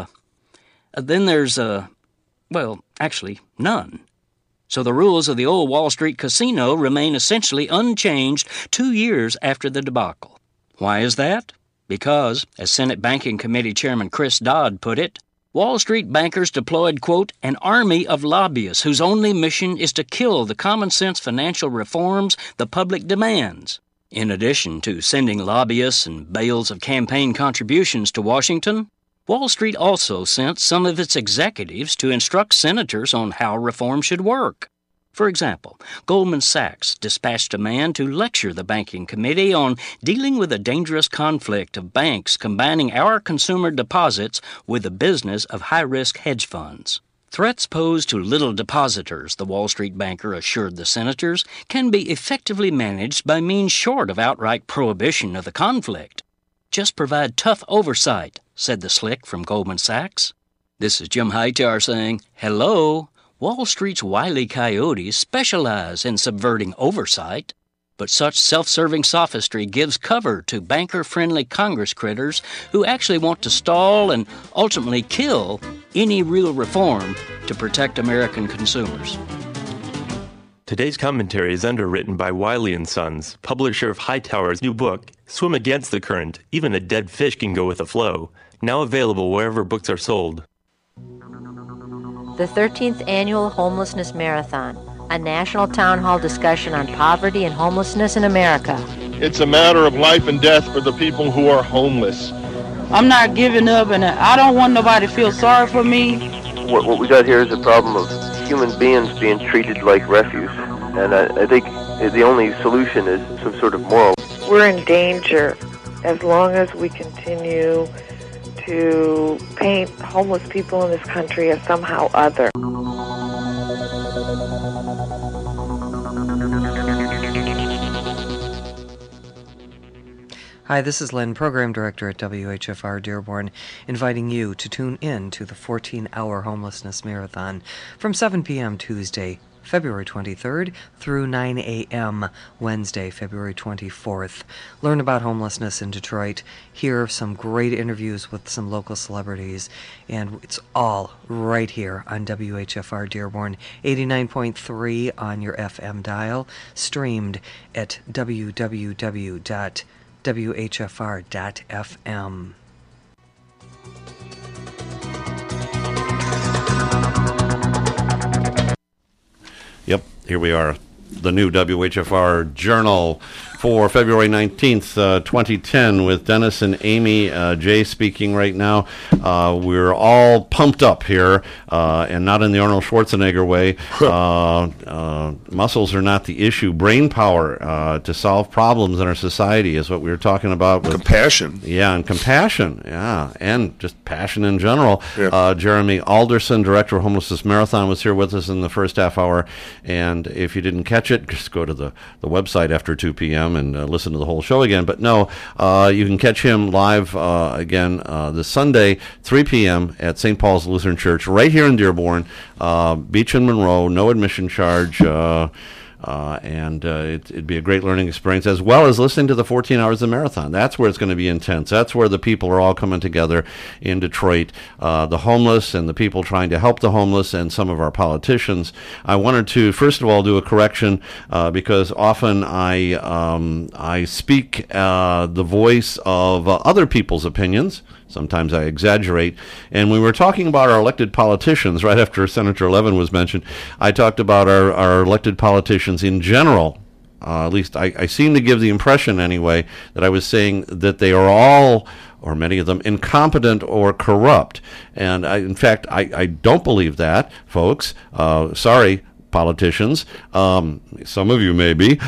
actually, none. So the rules of the old Wall Street casino remain essentially unchanged 2 years after the debacle. Why is that? Because, as Senate Banking Committee Chairman Chris Dodd put it, Wall Street bankers deployed, quote, an army of lobbyists whose only mission is to kill the common-sense financial reforms the public demands. In addition to sending lobbyists and bales of campaign contributions to Washington, Wall Street also sent some of its executives to instruct senators on how reform should work. For example, Goldman Sachs dispatched a man to lecture the Banking Committee on dealing with a dangerous conflict of banks combining our consumer deposits with the business of high-risk hedge funds. Threats posed to little depositors, the Wall Street banker assured the senators, can be effectively managed by means short of outright prohibition of the conflict. Just provide tough oversight, said the slick from Goldman Sachs. This is Jim Hightower saying, hello. Wall Street's wily coyotes specialize in subverting oversight, but such self-serving sophistry gives cover to banker-friendly Congress critters who actually want to stall and ultimately kill any real reform to protect American consumers. Today's commentary is underwritten by Wiley & Sons, publisher of Hightower's new book, Swim Against the Current, Even a Dead Fish Can Go with the Flow, now available wherever books are sold. The 13th Annual Homelessness Marathon, a national town hall discussion on poverty and homelessness in America. It's a matter of life and death for the people who are homeless. I'm not giving up, and I don't want nobody to feel sorry for me. What we got here is a problem of human beings being treated like refuse, and I think the only solution is some sort of moral. We're in danger as long as we continue to paint homeless people in this country as somehow other. Hi, this is Lynn, Program Director at WHFR Dearborn, inviting you to tune in to the 14-hour Homelessness Marathon from 7 p.m. Tuesday, February 23rd through 9 a.m. Wednesday, February 24th. Learn about homelessness in Detroit, hear some great interviews with some local celebrities, and it's all right here on WHFR Dearborn, 89.3 on your FM dial, streamed at www.whfr.fm. Yep, here we are, the new WHFR Journal for February 19th, 2010, with Dennis and Amy. Jay speaking right now. We're all pumped up here, and not in the Arnold Schwarzenegger way. Muscles are not the issue. Brain power to solve problems in our society is what we were talking about. With, compassion. Yeah, and compassion. Yeah, and just passion in general. Yeah. Jeremy Alderson, Director of Homelessness Marathon, was here with us in the first half hour. And if you didn't catch it, just go to the website after 2 p.m. and listen to the whole show again. But no, you can catch him live again this Sunday, 3 p.m. at St. Paul's Lutheran Church, right here in Dearborn, Beach and Monroe, no admission charge. And it'd be a great learning experience, as well as listening to the 14 hours of the marathon. That's where it's going to be intense. That's where the people are all coming together in Detroit, the homeless and the people trying to help the homeless and some of our politicians. I wanted to, first of all, do a correction because often I speak the voice of other people's opinions. Sometimes I exaggerate. And when we were talking about our elected politicians, right after Senator Levin was mentioned, I talked about our elected politicians in general. At least I seem to give the impression anyway that I was saying that they are all, or many of them, incompetent or corrupt. And in fact, I don't believe that, folks. Sorry. politicians. Some of you may be,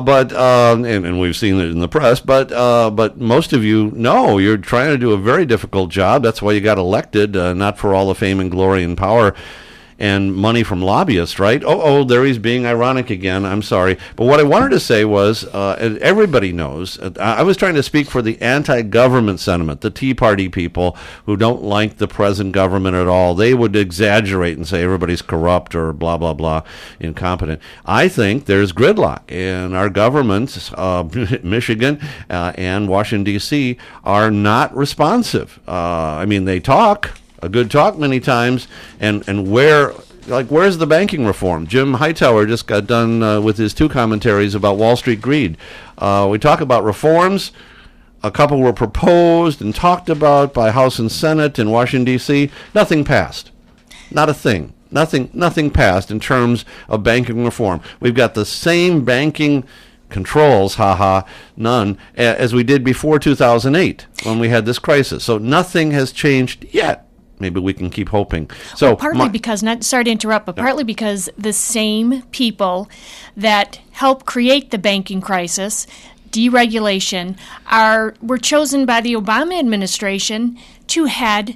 and we've seen it in the press. But most of you know you're trying to do a very difficult job. That's why you got elected, not for all the fame and glory and power and money from lobbyists, right? There he's being ironic again. I'm sorry. But what I wanted to say was, everybody knows, I was trying to speak for the anti-government sentiment, the Tea Party people who don't like the present government at all. They would exaggerate and say everybody's corrupt or blah, blah, blah, incompetent. I think there's gridlock, and our governments, Michigan and Washington, D.C., are not responsive. They talk a good talk many times, and where's the banking reform? Jim Hightower just got done with his 2 commentaries about Wall Street greed. We talk about reforms. A couple were proposed and talked about by House and Senate in Washington, D.C. Nothing passed. Not a thing. Nothing passed in terms of banking reform. We've got the same banking controls, none, as we did before 2008 when we had this crisis. So nothing has changed yet. Maybe we can keep hoping. So partly because, sorry to interrupt, but partly because the same people that helped create the banking crisis, deregulation, were chosen by the Obama administration to head,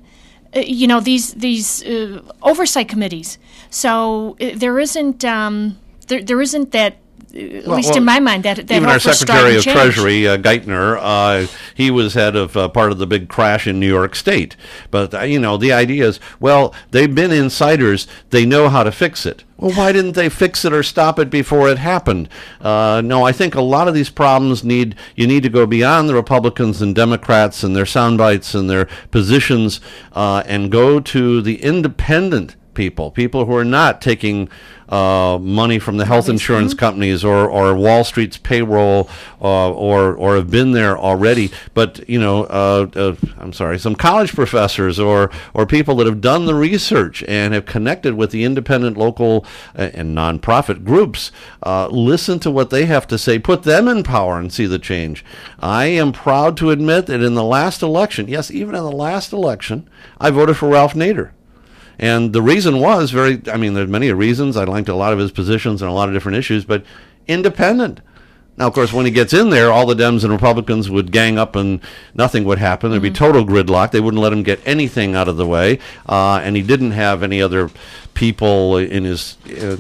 these oversight committees. So there isn't that. At least in my mind, that even our Secretary of Treasury, Geithner, he was head of part of the big crash in New York State. But, the idea is, they've been insiders. They know how to fix it. Well, why didn't they fix it or stop it before it happened? No, I think a lot of these problems you need to go beyond the Republicans and Democrats and their sound bites and their positions and go to the independent people who are not taking money from the health insurance companies or Wall Street's payroll or have been there already. But, some college professors or people that have done the research and have connected with the independent local and nonprofit groups, listen to what they have to say, put them in power and see the change. I am proud to admit that in the last election, yes, even in the last election, I voted for Ralph Nader. And the reason was there's many reasons. I liked a lot of his positions on a lot of different issues, but independent. Now, of course, when he gets in there, all the Dems and Republicans would gang up and nothing would happen. There'd be total gridlock. They wouldn't let him get anything out of the way. And he didn't have any other people in his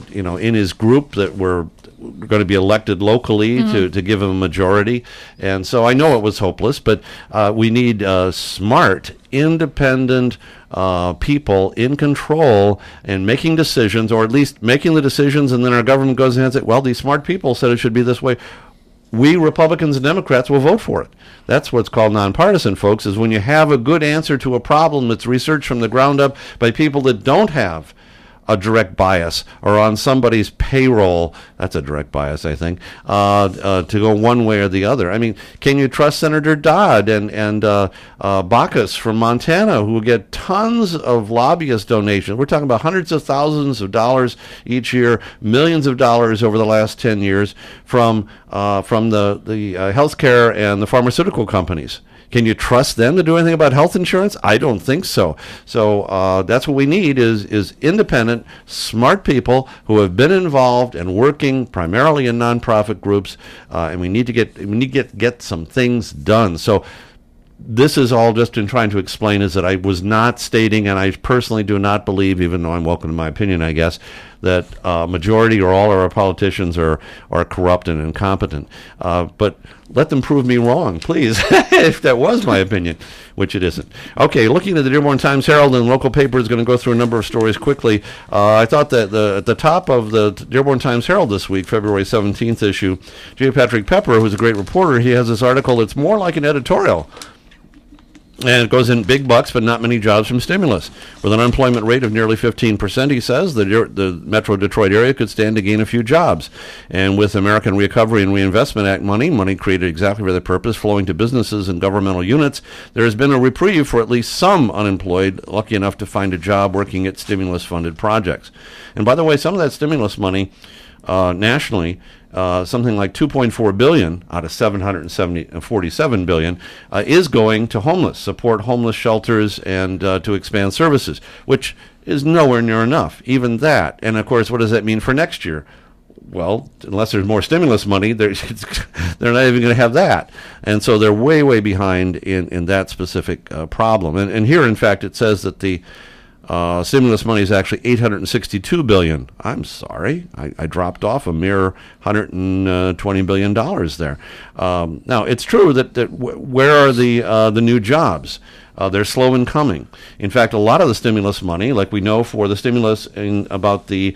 group that were going to be elected locally to give him a majority. And so I know it was hopeless, but we need smart, independent people in control and making decisions, or at least making the decisions, and then our government goes ahead and says, these smart people said it should be this way. We Republicans and Democrats will vote for it. That's what's called nonpartisan, folks, is when you have a good answer to a problem that's researched from the ground up by people that don't have a direct bias or on somebody's payroll. That's a direct bias, I think, to go one way or the other. Can you trust Senator Dodd and Baucus from Montana, who get tons of lobbyist donations? We're talking about hundreds of thousands of dollars each year, millions of dollars over the last 10 years from the healthcare and the pharmaceutical companies. Can you trust them to do anything about health insurance? I don't think so. So that's what we need is independent, smart people who have been involved and working primarily in nonprofit groups, and we need to get some things done. So this is all just in trying to explain is that I was not stating, and I personally do not believe, even though I'm welcome to my opinion, I guess, that majority or all of our politicians are corrupt and incompetent. But let them prove me wrong, please, if that was my opinion, which it isn't. Okay, looking at the Dearborn Times-Herald and local paper is going to go through a number of stories quickly. I thought that at the top of the Dearborn Times-Herald this week, February 17th issue, J. Patrick Pepper, who's a great reporter, he has this article that's more like an editorial. And it goes in big bucks, but not many jobs from stimulus. With an unemployment rate of nearly 15%, he says, the Metro Detroit area could stand to gain a few jobs. And with American Recovery and Reinvestment Act money created exactly for that purpose, flowing to businesses and governmental units, there has been a reprieve for at least some unemployed lucky enough to find a job working at stimulus-funded projects. And by the way, some of that stimulus money nationally, something like $2.4 billion out of $747 billion is going to support homeless shelters and to expand services, which is nowhere near enough, even that. And, of course, what does that mean for next year? Well, unless there's more stimulus money, they're not even going to have that. And so they're way, way behind in that specific problem. And here, in fact, it says that the stimulus money is actually $862 billion. I'm sorry, I dropped off a mere $120 billion there. Now, it's true that where are the new jobs? They're slow in coming. In fact, a lot of the stimulus money, like we know for the stimulus about the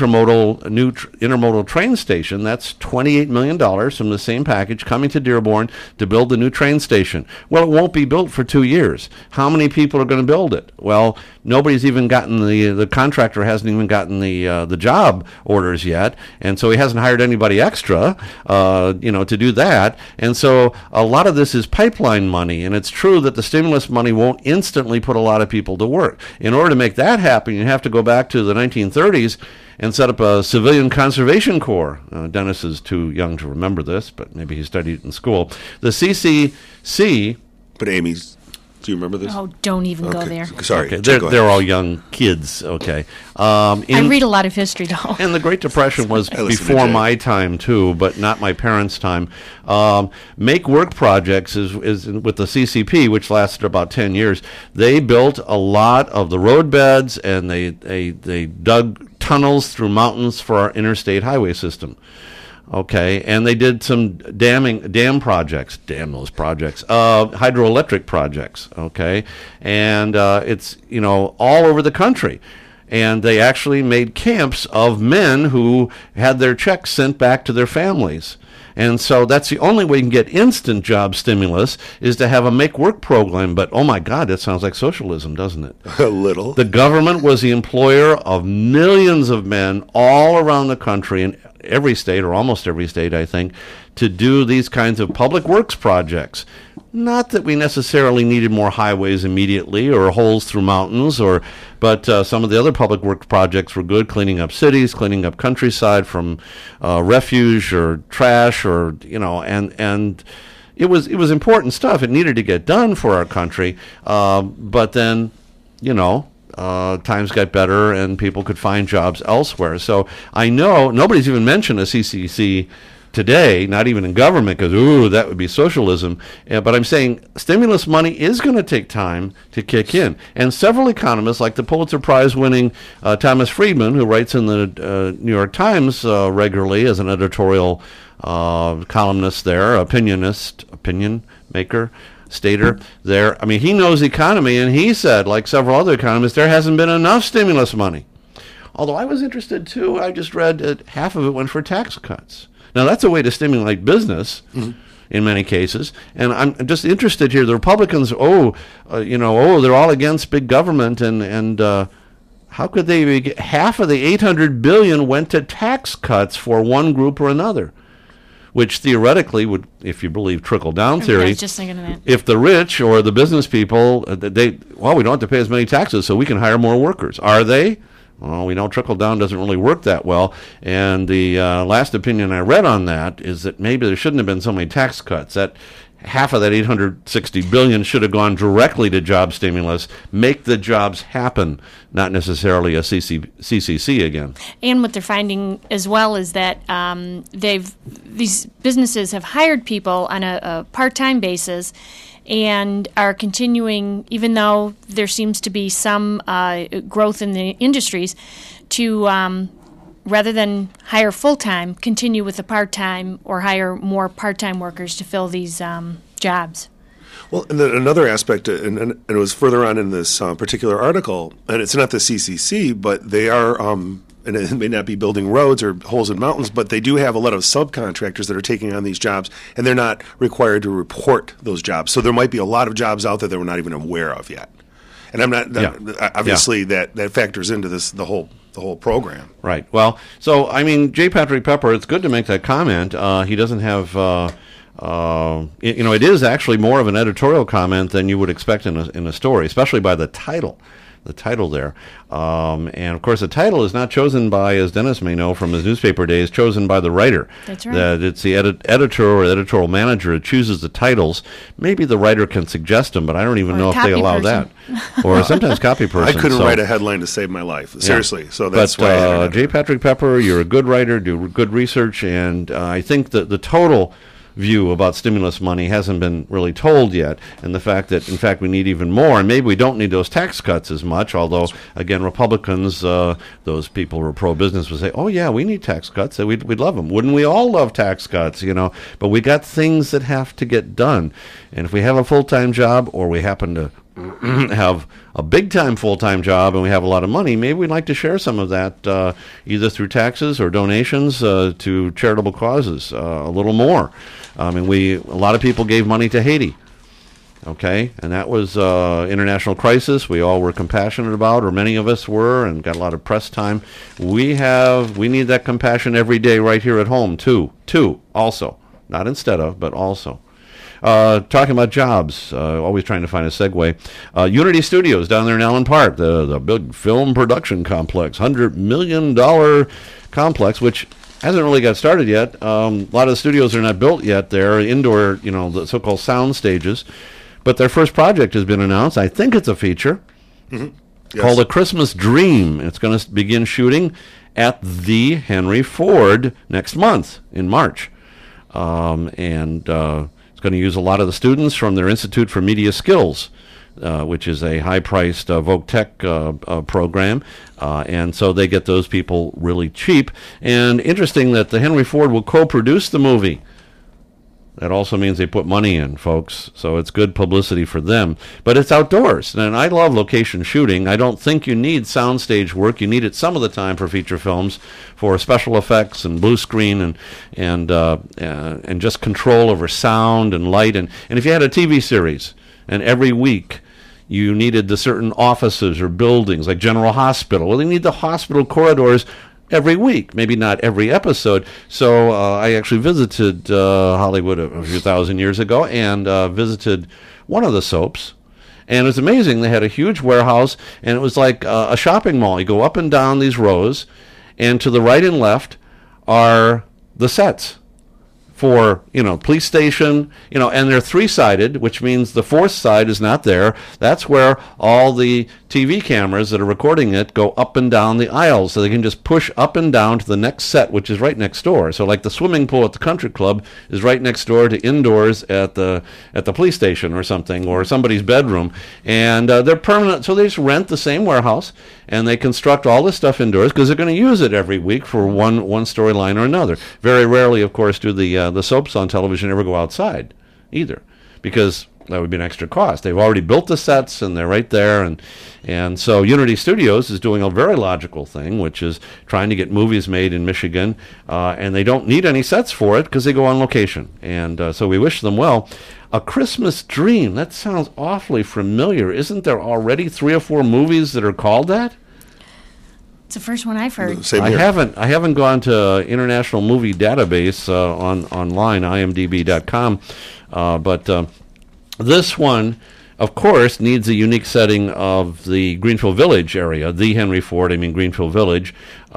intermodal train station, that's $28 million from the same package coming to Dearborn to build the new train station. Well, it won't be built for 2 years. How many people are going to build it? Well, nobody's even gotten the contractor hasn't even gotten the job orders yet, and so he hasn't hired anybody extra, to do that. And so a lot of this is pipeline money, and it's true that the stimulus money won't instantly put a lot of people to work. In order to make that happen, you have to go back to the 1930s and set up a civilian conservation corps. Dennis is too young to remember this, but maybe he studied it in school. The CCC... But Amy's... Do you remember this? Oh, don't even go there. Sorry. Okay. They're all young kids, okay. I read a lot of history, though. And the Great Depression was before my time, too, but not my parents' time. Make Work Projects is with the CCP, which lasted about 10 years. They built a lot of the road beds, and they dug tunnels through mountains for our interstate highway system. Okay, and they did some dam projects, hydroelectric projects, okay, and it's, all over the country. And they actually made camps of men who had their checks sent back to their families. And so that's the only way you can get instant job stimulus is to have a make work program. But, oh, my God, that sounds like socialism, doesn't it? A little. The government was the employer of millions of men all around the country, in every state, or almost every state, I think, to do these kinds of public works projects. Not that we necessarily needed more highways immediately or holes through mountains, but some of the other public works projects were good, cleaning up cities, cleaning up countryside from refuge or trash, or and it was important stuff. It needed to get done for our country, but then times got better and people could find jobs elsewhere. So I know nobody's even mentioned a CCC today, not even in government, because, that would be socialism. But I'm saying stimulus money is going to take time to kick in. And several economists, like the Pulitzer Prize-winning Thomas Friedman, who writes in the New York Times regularly as an editorial columnist there, opinion maker, stater there. I mean, he knows economy, and he said, like several other economists, there hasn't been enough stimulus money. Although I was interested, too. I just read that half of it went for tax cuts. Now, that's a way to stimulate business in many cases. And I'm just interested here. The Republicans, they're all against big government. And how could they get half of the $800 billion went to tax cuts for one group or another? Which theoretically would, if you believe trickle-down theory, I was just thinking of that. If the rich or the business people, we don't have to pay as many taxes, so we can hire more workers. Are they? Well, we know trickle-down doesn't really work that well. And the last opinion I read on that is that maybe there shouldn't have been so many tax cuts. That half of that $860 billion should have gone directly to job stimulus, make the jobs happen, not necessarily a CCC again. And what they're finding as well is that these businesses have hired people on a part-time basis and are continuing, even though there seems to be some growth in the industries, to rather than hire full-time, continue with the part-time or hire more part-time workers to fill these jobs. Well, and then another aspect, and it was further on in this particular article, and it's not the CCC, but they are, and it may not be building roads or holes in mountains, but they do have a lot of subcontractors that are taking on these jobs, and they're not required to report those jobs. So there might be a lot of jobs out there that we're not even aware of yet. And I'm not obviously that factors into the whole program. Right. Well, so I mean, J. Patrick Pepper, it's good to make that comment. He doesn't have it is actually more of an editorial comment than you would expect in a story, especially by the title. the title there. And, of course, the title is not chosen by, as Dennis may know from his newspaper days, chosen by the writer. That's right. That it's the editor or editorial manager who chooses the titles. Maybe the writer can suggest them, but I don't even know if they allow that. Or sometimes copy person. I couldn't write a headline to save my life. Seriously. Yeah. So that's why. J. Patrick Pepper, you're a good writer, do good research, and I think that the total view about stimulus money hasn't been really told yet, and the fact that, in fact, we need even more, and maybe we don't need those tax cuts as much, although, again, Republicans, those people who are pro-business would say, oh, yeah, we need tax cuts, we'd love them. Wouldn't we all love tax cuts, But we got things that have to get done, and if we have a full-time job, or we happen to have a big-time full-time job and we have a lot of money, maybe we'd like to share some of that either through taxes or donations to charitable causes a little more. A lot of people gave money to Haiti, okay, and that was international crisis we all were compassionate about, or many of us were, and got a lot of press time. We need that compassion every day right here at home too, also, not instead of, but also. Talking about jobs, always trying to find a segue. Unity Studios down there in Allen Park, the big film production complex, $100 million complex, which hasn't really got started yet. A lot of the studios are not built yet. They're indoor, the so-called sound stages. But their first project has been announced. I think it's a feature called A Christmas Dream. It's going to begin shooting at the Henry Ford next month in March. It's going to use a lot of the students from their Institute for Media Skills, which is a high-priced Voc Tech program, and so they get those people really cheap. And interesting that the Henry Ford will co-produce the movie. That also means they put money in, folks, so it's good publicity for them. But it's outdoors, and I love location shooting. I don't think you need soundstage work. You need it some of the time for feature films, for special effects and blue screen and just control over sound and light. And if you had a TV series, and every week you needed the certain offices or buildings, like General Hospital, well, they need the hospital corridors every week, maybe not every episode. So I actually visited Hollywood a few thousand years ago and visited one of the soaps. And it was amazing. They had a huge warehouse, and it was like a shopping mall. You go up and down these rows, and to the right and left are the sets for, police station, and they're three-sided, which means the fourth side is not there. That's where all the TV cameras that are recording it go up and down the aisles, so they can just push up and down to the next set, which is right next door. So like the swimming pool at the country club is right next door to indoors at the police station or something, or somebody's bedroom. And they're permanent, so they just rent the same warehouse, and they construct all this stuff indoors because they're going to use it every week for one storyline or another. Very rarely, of course, do the soaps on television ever go outside either, because that would be an extra cost. They've already built the sets, and they're right there. And so Unity Studios is doing a very logical thing, which is trying to get movies made in Michigan, and they don't need any sets for it because they go on location. And so we wish them well. A Christmas Dream, that sounds awfully familiar. Isn't there already 3 or 4 movies that are called that? It's the first one I've heard. I haven't gone to International Movie Database online, imdb.com, but this one, of course, needs a unique setting of the Greenfield Village area, the Henry Ford, Greenfield Village.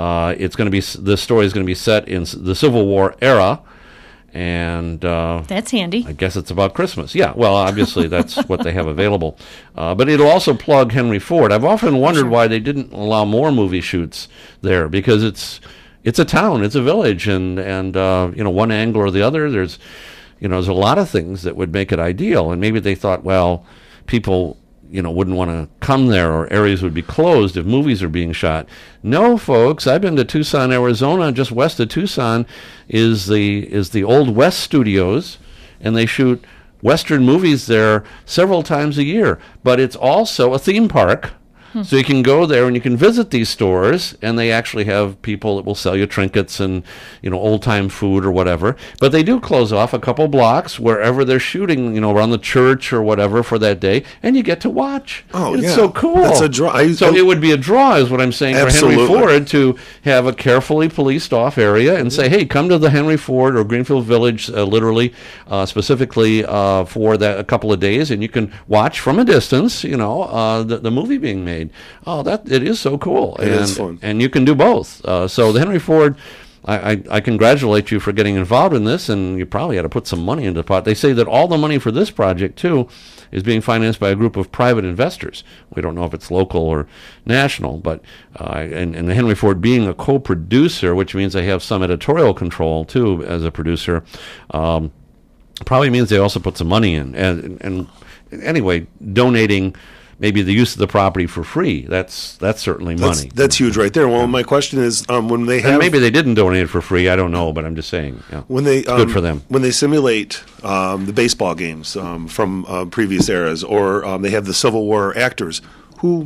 This story is going to be set in the Civil War era, and that's handy. I guess it's about Christmas. Yeah, well, obviously that's what they have available. But it'll also plug Henry Ford. I've often wondered why they didn't allow more movie shoots there, because it's a town, it's a village, and one angle or the other, there's a lot of things that would make it ideal. And maybe they thought, well, people wouldn't want to come there, or areas would be closed if movies are being shot. No, folks, I've been to Tucson, Arizona. Just west of Tucson is the Old West Studios, and they shoot Western movies there several times a year. But it's also a theme park. So you can go there and you can visit these stores, and they actually have people that will sell you trinkets and, old-time food or whatever. But they do close off a couple blocks wherever they're shooting, around the church or whatever for that day, and you get to watch. Oh, it's yeah. so cool. That's a draw. It would be a draw, is what I'm saying, Absolutely. for Henry Ford to have a carefully policed-off area and say, hey, come to the Henry Ford or Greenfield Village, literally, specifically for that a couple of days, and you can watch from a distance, the movie being made. made. Oh, it is so cool. It is fun. And you can do both. So the Henry Ford, I congratulate you for getting involved in this, and you probably had to put some money into the pot. They say that all the money for this project, too, is being financed by a group of private investors. We don't know if it's local or national, but and the Henry Ford being a co-producer, which means they have some editorial control, too, as a producer, probably means they also put some money in. And anyway, donating maybe the use of the property for free, that's certainly money. That's huge right there. Well, my question is, when they have... And maybe they didn't donate it for free, I don't know, but I'm just saying. Yeah. It's good for them. When they simulate the baseball games from previous eras, or they have the Civil War actors, who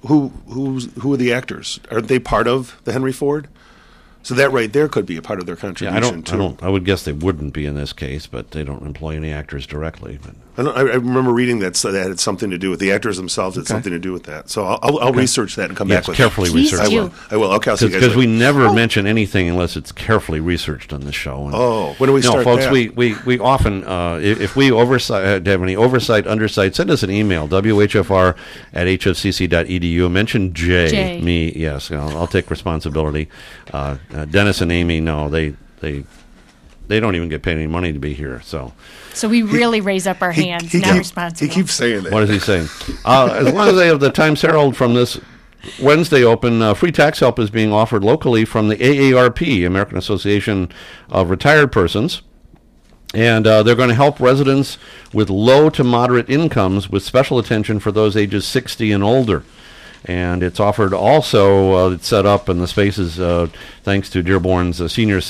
are the actors? Are they part of the Henry Ford? So that right there could be a part of their contribution, too. I would guess they wouldn't be in this case, but they don't employ any actors directly. But I remember reading that had something to do with the actors themselves. Had something to do with that. So I'll research that and come back with carefully researched. I will. Okay, because we never mention anything unless it's carefully researched on the show. And when do we start? No, folks, that? we often if we have any oversight, undersight, send us an email, whfr@hfcc.edu. Mention Jay. Me, yes, I'll take responsibility. Dennis and Amy, no, they don't even get paid any money to be here. So we really raise up our hands, not responsible. He keeps saying that. What is he saying? As long as they have the Times Herald from this Wednesday open, free tax help is being offered locally from the AARP, American Association of Retired Persons. And they're going to help residents with low to moderate incomes with special attention for those ages 60 and older. And it's offered also, it's set up in the spaces thanks to Dearborn's Senior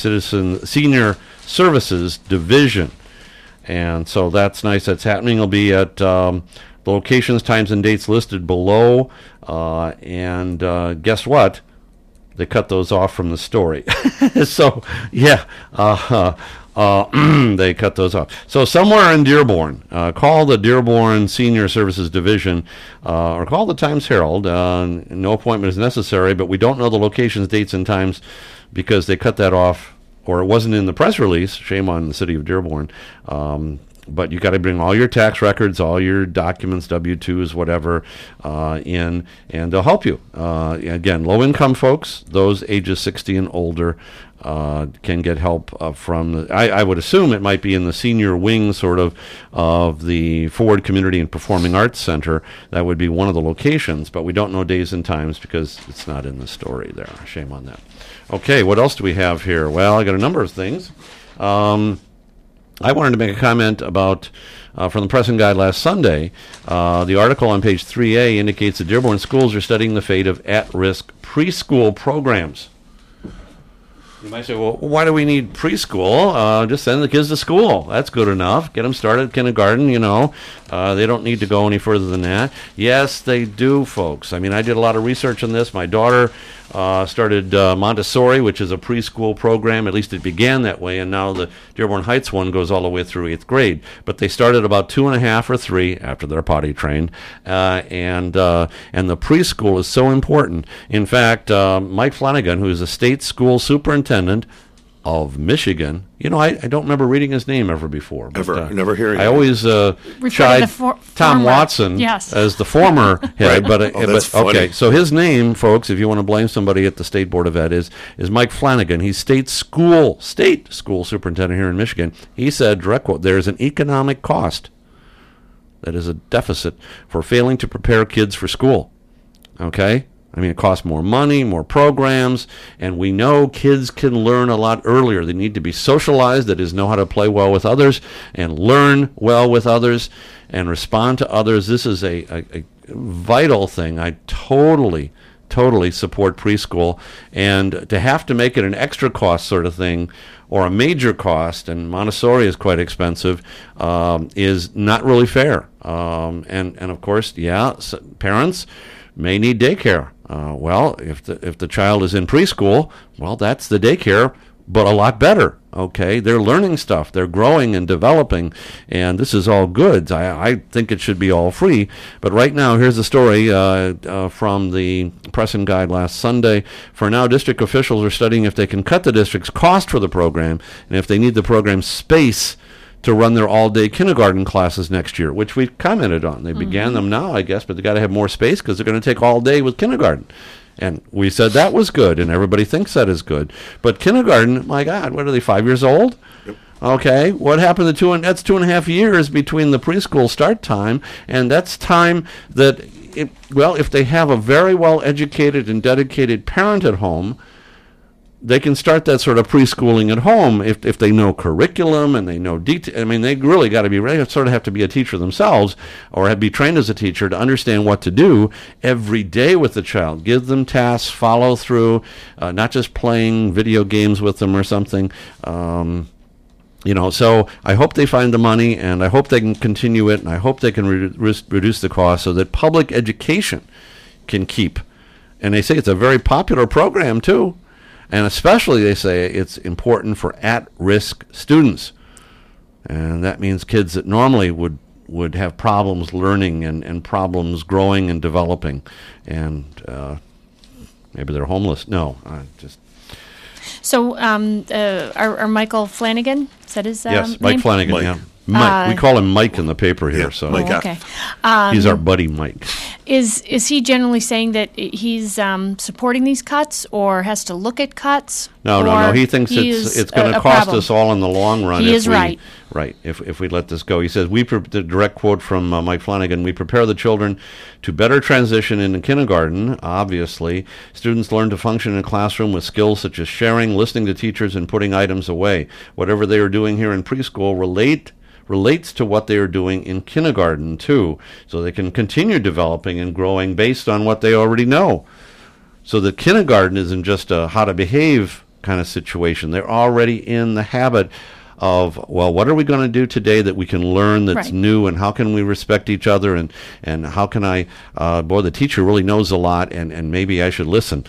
Services Division. And so that's nice. That's happening. It'll be at the locations, times, and dates listed below. And guess what? They cut those off from the story. So, yeah. They cut those off. So somewhere in Dearborn, call the Dearborn Senior Services Division or call the Times Herald. No appointment is necessary, but we don't know the locations, dates, and times because they cut that off, or it wasn't in the press release. Shame on the city of Dearborn. But you got to bring all your tax records, all your documents, W-2s, whatever, in, and they'll help you. Again, low-income folks, those ages 60 and older, can get help from I would assume it might be in the senior wing sort of the Ford Community and Performing Arts Center. That would be one of the locations, but we don't know days and times because it's not in the story there. Shame on that. Okay, what else do we have here? Well, I got a number of things. I wanted to make a comment about from the Press and Guide last Sunday. The article on page 3A indicates that Dearborn schools are studying the fate of at-risk preschool programs. You might say, well, why do we need preschool? Just send the kids to school. That's good enough. Get them started at kindergarten, They don't need to go any further than that. Yes, they do, folks. I mean, I did a lot of research on this. My daughter started Montessori, which is a preschool program. At least it began that way, and now the Dearborn Heights one goes all the way through 8th grade. But they started about 2.5 or 3 after they're potty trained, and the preschool is so important. In fact, Mike Flanagan, who is a state school superintendent of Michigan, I don't remember reading his name ever before. But, never hearing. I always tried Tom Watson as the former head, right. but okay. So his name, folks, if you want to blame somebody at the State Board of Ed, is Mike Flanagan. He's state school superintendent here in Michigan. He said, direct quote, "There is an economic cost, that is a deficit, for failing to prepare kids for school." Okay. I mean, it costs more money, more programs, and we know kids can learn a lot earlier. They need to be socialized, that is, know how to play well with others and learn well with others and respond to others. This is a vital thing. I totally support preschool, and to have to make it an extra cost sort of thing or a major cost, and Montessori is quite expensive, is not really fair. And of course, parents may need daycare. Well, if the child is in preschool, well, that's the daycare, but a lot better. Okay, they're learning stuff, they're growing and developing, and this is all good. I think it should be all free. But right now, here's a story from the Press and Guide last Sunday. For now, district officials are studying if they can cut the district's cost for the program, and if they need the program space to run their all-day kindergarten classes next year, which we commented on. They began them now, I guess, but they got to have more space because they're going to take all day with kindergarten. And we said that was good, and everybody thinks that is good. But kindergarten, my God, what are they, 5 years old? Yep. Okay, what happened to that's 2.5 years between the preschool start time, and that's time that, if they have a very well-educated and dedicated parent at home, they can start that sort of preschooling at home if they know curriculum and they know detail. I mean, they really got to be ready. Sort of have to be a teacher themselves or be trained as a teacher to understand what to do every day with the child. Give them tasks, follow through, not just playing video games with them or something. So I hope they find the money, and I hope they can continue it, and I hope they can reduce the cost so that public education can keep. And they say it's a very popular program, too. And especially, they say, it's important for at-risk students. And that means kids that normally would have problems learning and problems growing and developing. And maybe they're homeless. No, So, our Michael Flanagan, is that his yes, name? Mike Flanagan, Mike. yeah. Mike. We call him Mike in the paper here. Yeah, so Mike. Okay. He's our buddy Mike. Is he generally saying that he's supporting these cuts or has to look at cuts? No. He thinks it's going to cost us all in the long run. He is right. Right. If we let this go, he says. The direct quote from Mike Flanagan: "We prepare the children to better transition into kindergarten. Obviously, students learn to function in a classroom with skills such as sharing, listening to teachers, and putting items away. Whatever they are doing here in preschool relates to what they are doing in kindergarten, too, so they can continue developing and growing based on what they already know. So that kindergarten isn't just a how to behave kind of situation. They're already in the habit of, what are we going to do today that we can learn that's new, and how can we respect each other, and how can I, the teacher really knows a lot, and maybe I should listen.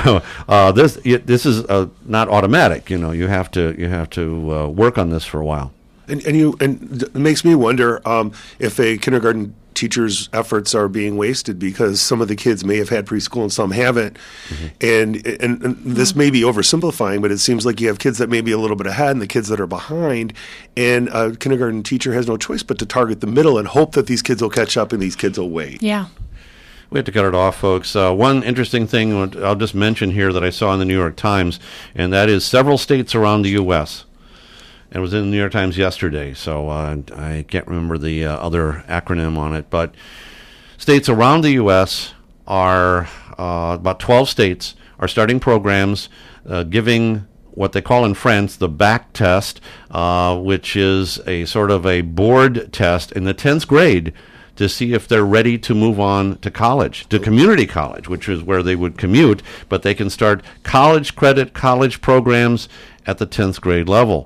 This is not automatic. You have to work on this for a while. And it makes me wonder if a kindergarten teacher's efforts are being wasted because some of the kids may have had preschool and some haven't. Mm-hmm. And this may be oversimplifying, but it seems like you have kids that may be a little bit ahead and the kids that are behind, and a kindergarten teacher has no choice but to target the middle and hope that these kids will catch up and these kids will wait. Yeah. We have to cut it off, folks. One interesting thing I'll just mention here that I saw in the New York Times, and that is several states around the U.S., It was in the New York Times yesterday, so I can't remember the other acronym on it. But states around the U.S. are, about 12 states, are starting programs giving what they call in France the back test, which is a sort of a board test in the 10th grade to see if they're ready to move on to college, to community college, which is where they would commute, but they can start college credit, college programs at the 10th grade level.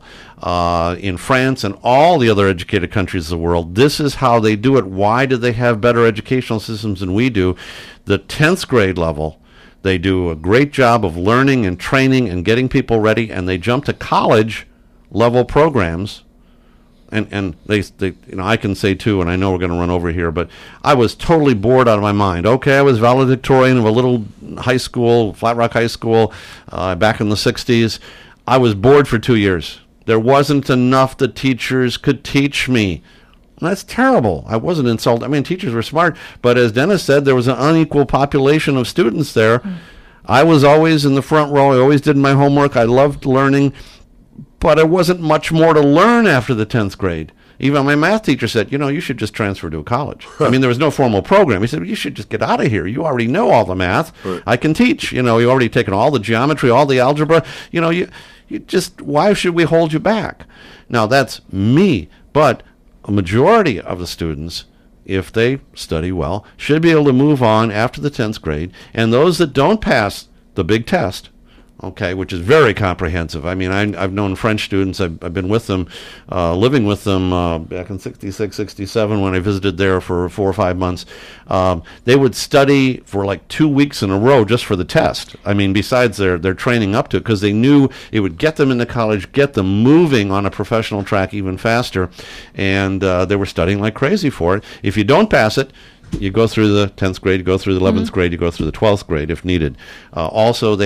In France and all the other educated countries of the world, this is how they do it. Why do they have better educational systems than we do? The 10th grade level, they do a great job of learning and training and getting people ready, and they jump to college level programs. And they I can say too, and I know we're going to run over here, but I was totally bored out of my mind. Okay, I was valedictorian of a little high school, Flat Rock High School, back in the 60s. I was bored for 2 years. There wasn't enough the teachers could teach me. And that's terrible. I wasn't insulted. I mean, teachers were smart, but as Dennis said, there was an unequal population of students there. I was always in the front row. I always did my homework. I loved learning, but there wasn't much more to learn after the 10th grade. Even my math teacher said, you should just transfer to a college. I mean, there was no formal program. He said, you should just get out of here. You already know all the math. Right. I can teach. You already taken all the geometry, all the algebra. You just, why should we hold you back? Now, that's me, but a majority of the students, if they study well, should be able to move on after the 10th grade. And those that don't pass the big test, okay, which is very comprehensive. I mean, I've known French students. I've been with them, living with them back in 66, 67 when I visited there for 4 or 5 months. They would study for like 2 weeks in a row just for the test. I mean, besides their training up to it, because they knew it would get them into college, get them moving on a professional track even faster, and they were studying like crazy for it. If you don't pass it, you go through the 10th grade, you go through the 11th grade, you go through the 12th grade if needed. Also, they